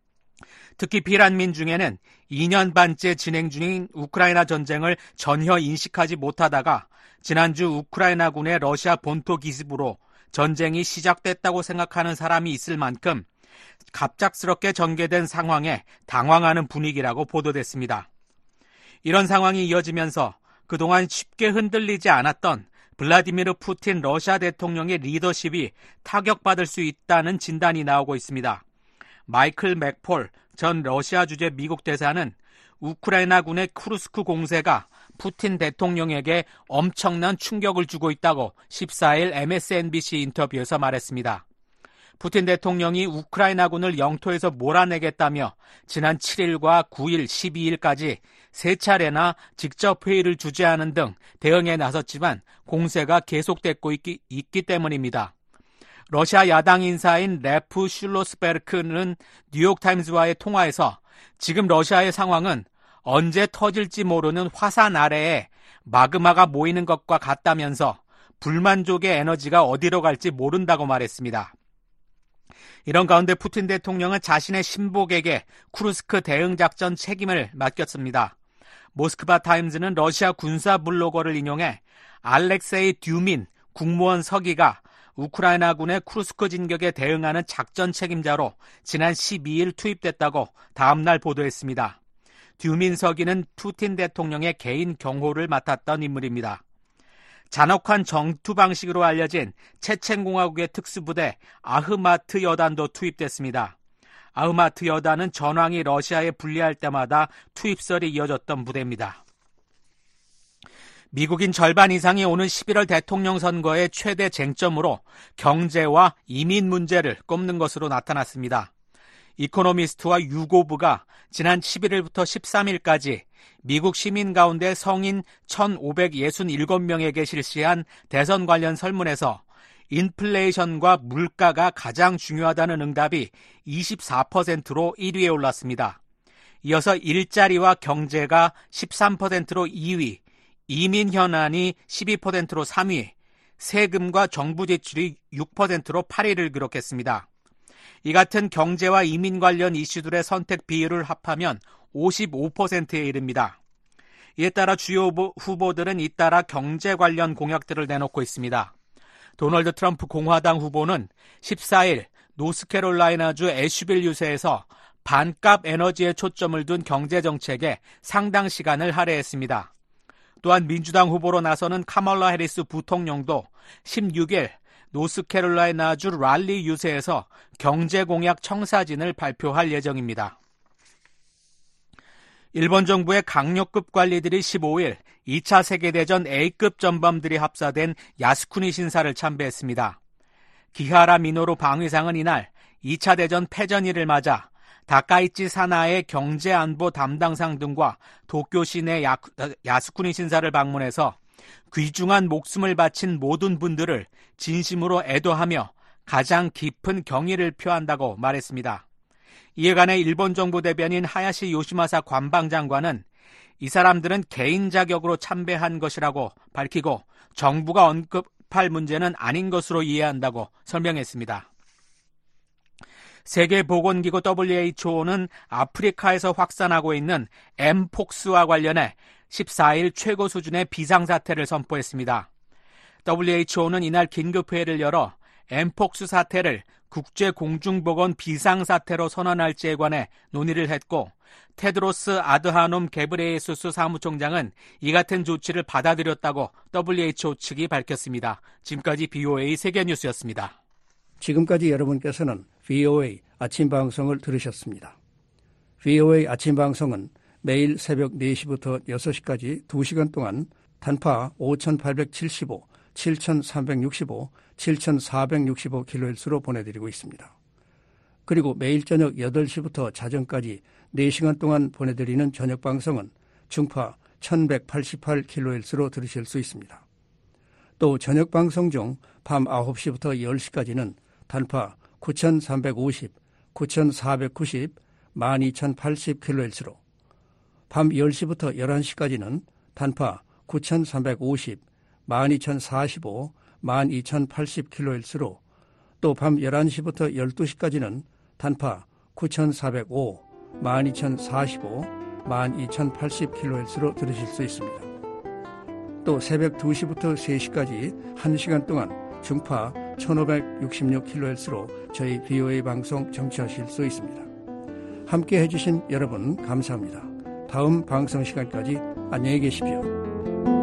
특히 피란민 중에는 이 년 반째 진행 중인 우크라이나 전쟁을 전혀 인식하지 못하다가 지난주 우크라이나군의 러시아 본토 기습으로 전쟁이 시작됐다고 생각하는 사람이 있을 만큼 갑작스럽게 전개된 상황에 당황하는 분위기라고 보도됐습니다. 이런 상황이 이어지면서 그동안 쉽게 흔들리지 않았던 블라디미르 푸틴 러시아 대통령의 리더십이 타격받을 수 있다는 진단이 나오고 있습니다. 마이클 맥폴 전 러시아 주재 미국 대사는 우크라이나군의 쿠르스크 공세가 푸틴 대통령에게 엄청난 충격을 주고 있다고 십사일 엠에스엔비씨 인터뷰에서 말했습니다. 푸틴 대통령이 우크라이나군을 영토에서 몰아내겠다며 지난 칠일과 구일, 십이일까지 세 차례나 직접 회의를 주재하는 등 대응에 나섰지만 공세가 계속되고 있기, 있기 때문입니다. 러시아 야당 인사인 레프 슐로스베르크는 뉴욕타임스와의 통화에서 지금 러시아의 상황은 언제 터질지 모르는 화산 아래에 마그마가 모이는 것과 같다면서 불만족의 에너지가 어디로 갈지 모른다고 말했습니다. 이런 가운데 푸틴 대통령은 자신의 신복에게 쿠르스크 대응작전 책임을 맡겼습니다. 모스크바 타임즈는 러시아 군사 블로거를 인용해 알렉세이 듀민 국무원 서기가 우크라이나군의 쿠르스크 진격에 대응하는 작전 책임자로 지난 십이일 투입됐다고 다음날 보도했습니다. 듀민 서기는 푸틴 대통령의 개인 경호를 맡았던 인물입니다. 잔혹한 정투 방식으로 알려진 체첸공화국의 특수부대 아흐마트 여단도 투입됐습니다. 아흐마트 여단은 전황이 러시아에 불리할 때마다 투입설이 이어졌던 부대입니다. 미국인 절반 이상이 오는 십일월 대통령 선거의 최대 쟁점으로 경제와 이민 문제를 꼽는 것으로 나타났습니다. 이코노미스트와 유고브가 지난 십일일부터 십삼일까지 미국 시민 가운데 성인 천오백육십칠 명에게 실시한 대선 관련 설문에서 인플레이션과 물가가 가장 중요하다는 응답이 이십사 퍼센트로 일 위에 올랐습니다. 이어서 일자리와 경제가 십삼 퍼센트로 이 위, 이민 현안이 십이 퍼센트로 삼 위, 세금과 정부 지출이 육 퍼센트로 팔 위를 기록했습니다. 이 같은 경제와 이민 관련 이슈들의 선택 비율을 합하면 오십오 퍼센트에 이릅니다. 이에 따라 주요 후보들은 잇따라 경제 관련 공약들을 내놓고 있습니다. 도널드 트럼프 공화당 후보는 십사일 노스캐롤라이나주 애쉬빌 유세에서 반값 에너지에 초점을 둔 경제정책에 상당 시간을 할애했습니다. 또한 민주당 후보로 나서는 카멀라 해리스 부통령도 십육일 노스캐롤라이나주 랄리 유세에서 경제 공약 청사진을 발표할 예정입니다. 일본 정부의 강력급 관리들이 십오일 이 차 세계대전 A급 전범들이 합사된 야스쿠니 신사를 참배했습니다. 기하라 미노루 방위상은 이날 이 차 대전 패전일을 맞아 다카이치 사나의 경제안보 담당상 등과 도쿄 시내 야, 야스쿠니 신사를 방문해서 귀중한 목숨을 바친 모든 분들을 진심으로 애도하며 가장 깊은 경의를 표한다고 말했습니다. 이에 관해 일본 정부 대변인 하야시 요시마사 관방장관은 이 사람들은 개인 자격으로 참배한 것이라고 밝히고 정부가 언급할 문제는 아닌 것으로 이해한다고 설명했습니다. 세계보건기구 더블유에이치오는 아프리카에서 확산하고 있는 엠폭스와 관련해 십사일 최고 수준의 비상사태를 선포했습니다. 더블유에이치오는 이날 긴급회의를 열어 엠폭스 사태를 국제공중보건 비상사태로 선언할지에 관해 논의를 했고 테드로스 아드하놈 게브레예수스 사무총장은 이 같은 조치를 받아들였다고 더블유에이치오 측이 밝혔습니다. 지금까지 비오에이 세계뉴스였습니다. 지금까지 여러분께서는 비오에이 아침방송을 들으셨습니다. 비오에이 아침방송은 매일 새벽 네 시부터 여섯 시까지 두 시간 동안 단파 오천팔백칠십오, 칠천삼백육십오, 칠천사백육십오 킬로헤르츠로 보내드리고 있습니다. 그리고 매일 저녁 여덟 시부터 자정까지 네 시간 동안 보내드리는 저녁방송은 중파 천백팔십팔 킬로헤르츠로 들으실 수 있습니다. 또 저녁 방송 중 밤 아홉 시부터 열 시까지는 단파 구천삼백오십, 구천사백구십, 만 이천팔십 킬로헤르츠로, 밤 열 시부터 열한 시까지는 단파 구천삼백오십, 만 이천사십오, 만 이천팔십 킬로헤르츠로, 또 밤 열한 시부터 열두 시까지는 단파 구천사백오, 만 이천사십오, 만 이천팔십 킬로헤르츠로 들으실 수 있습니다. 또 새벽 두 시부터 세 시까지 한 시간 동안 중파 천오백육십육 킬로헤르츠로 저희 비오에이 방송 청취하실 수 있습니다. 함께 해주신 여러분 감사합니다. 다음 방송 시간까지 안녕히 계십시오.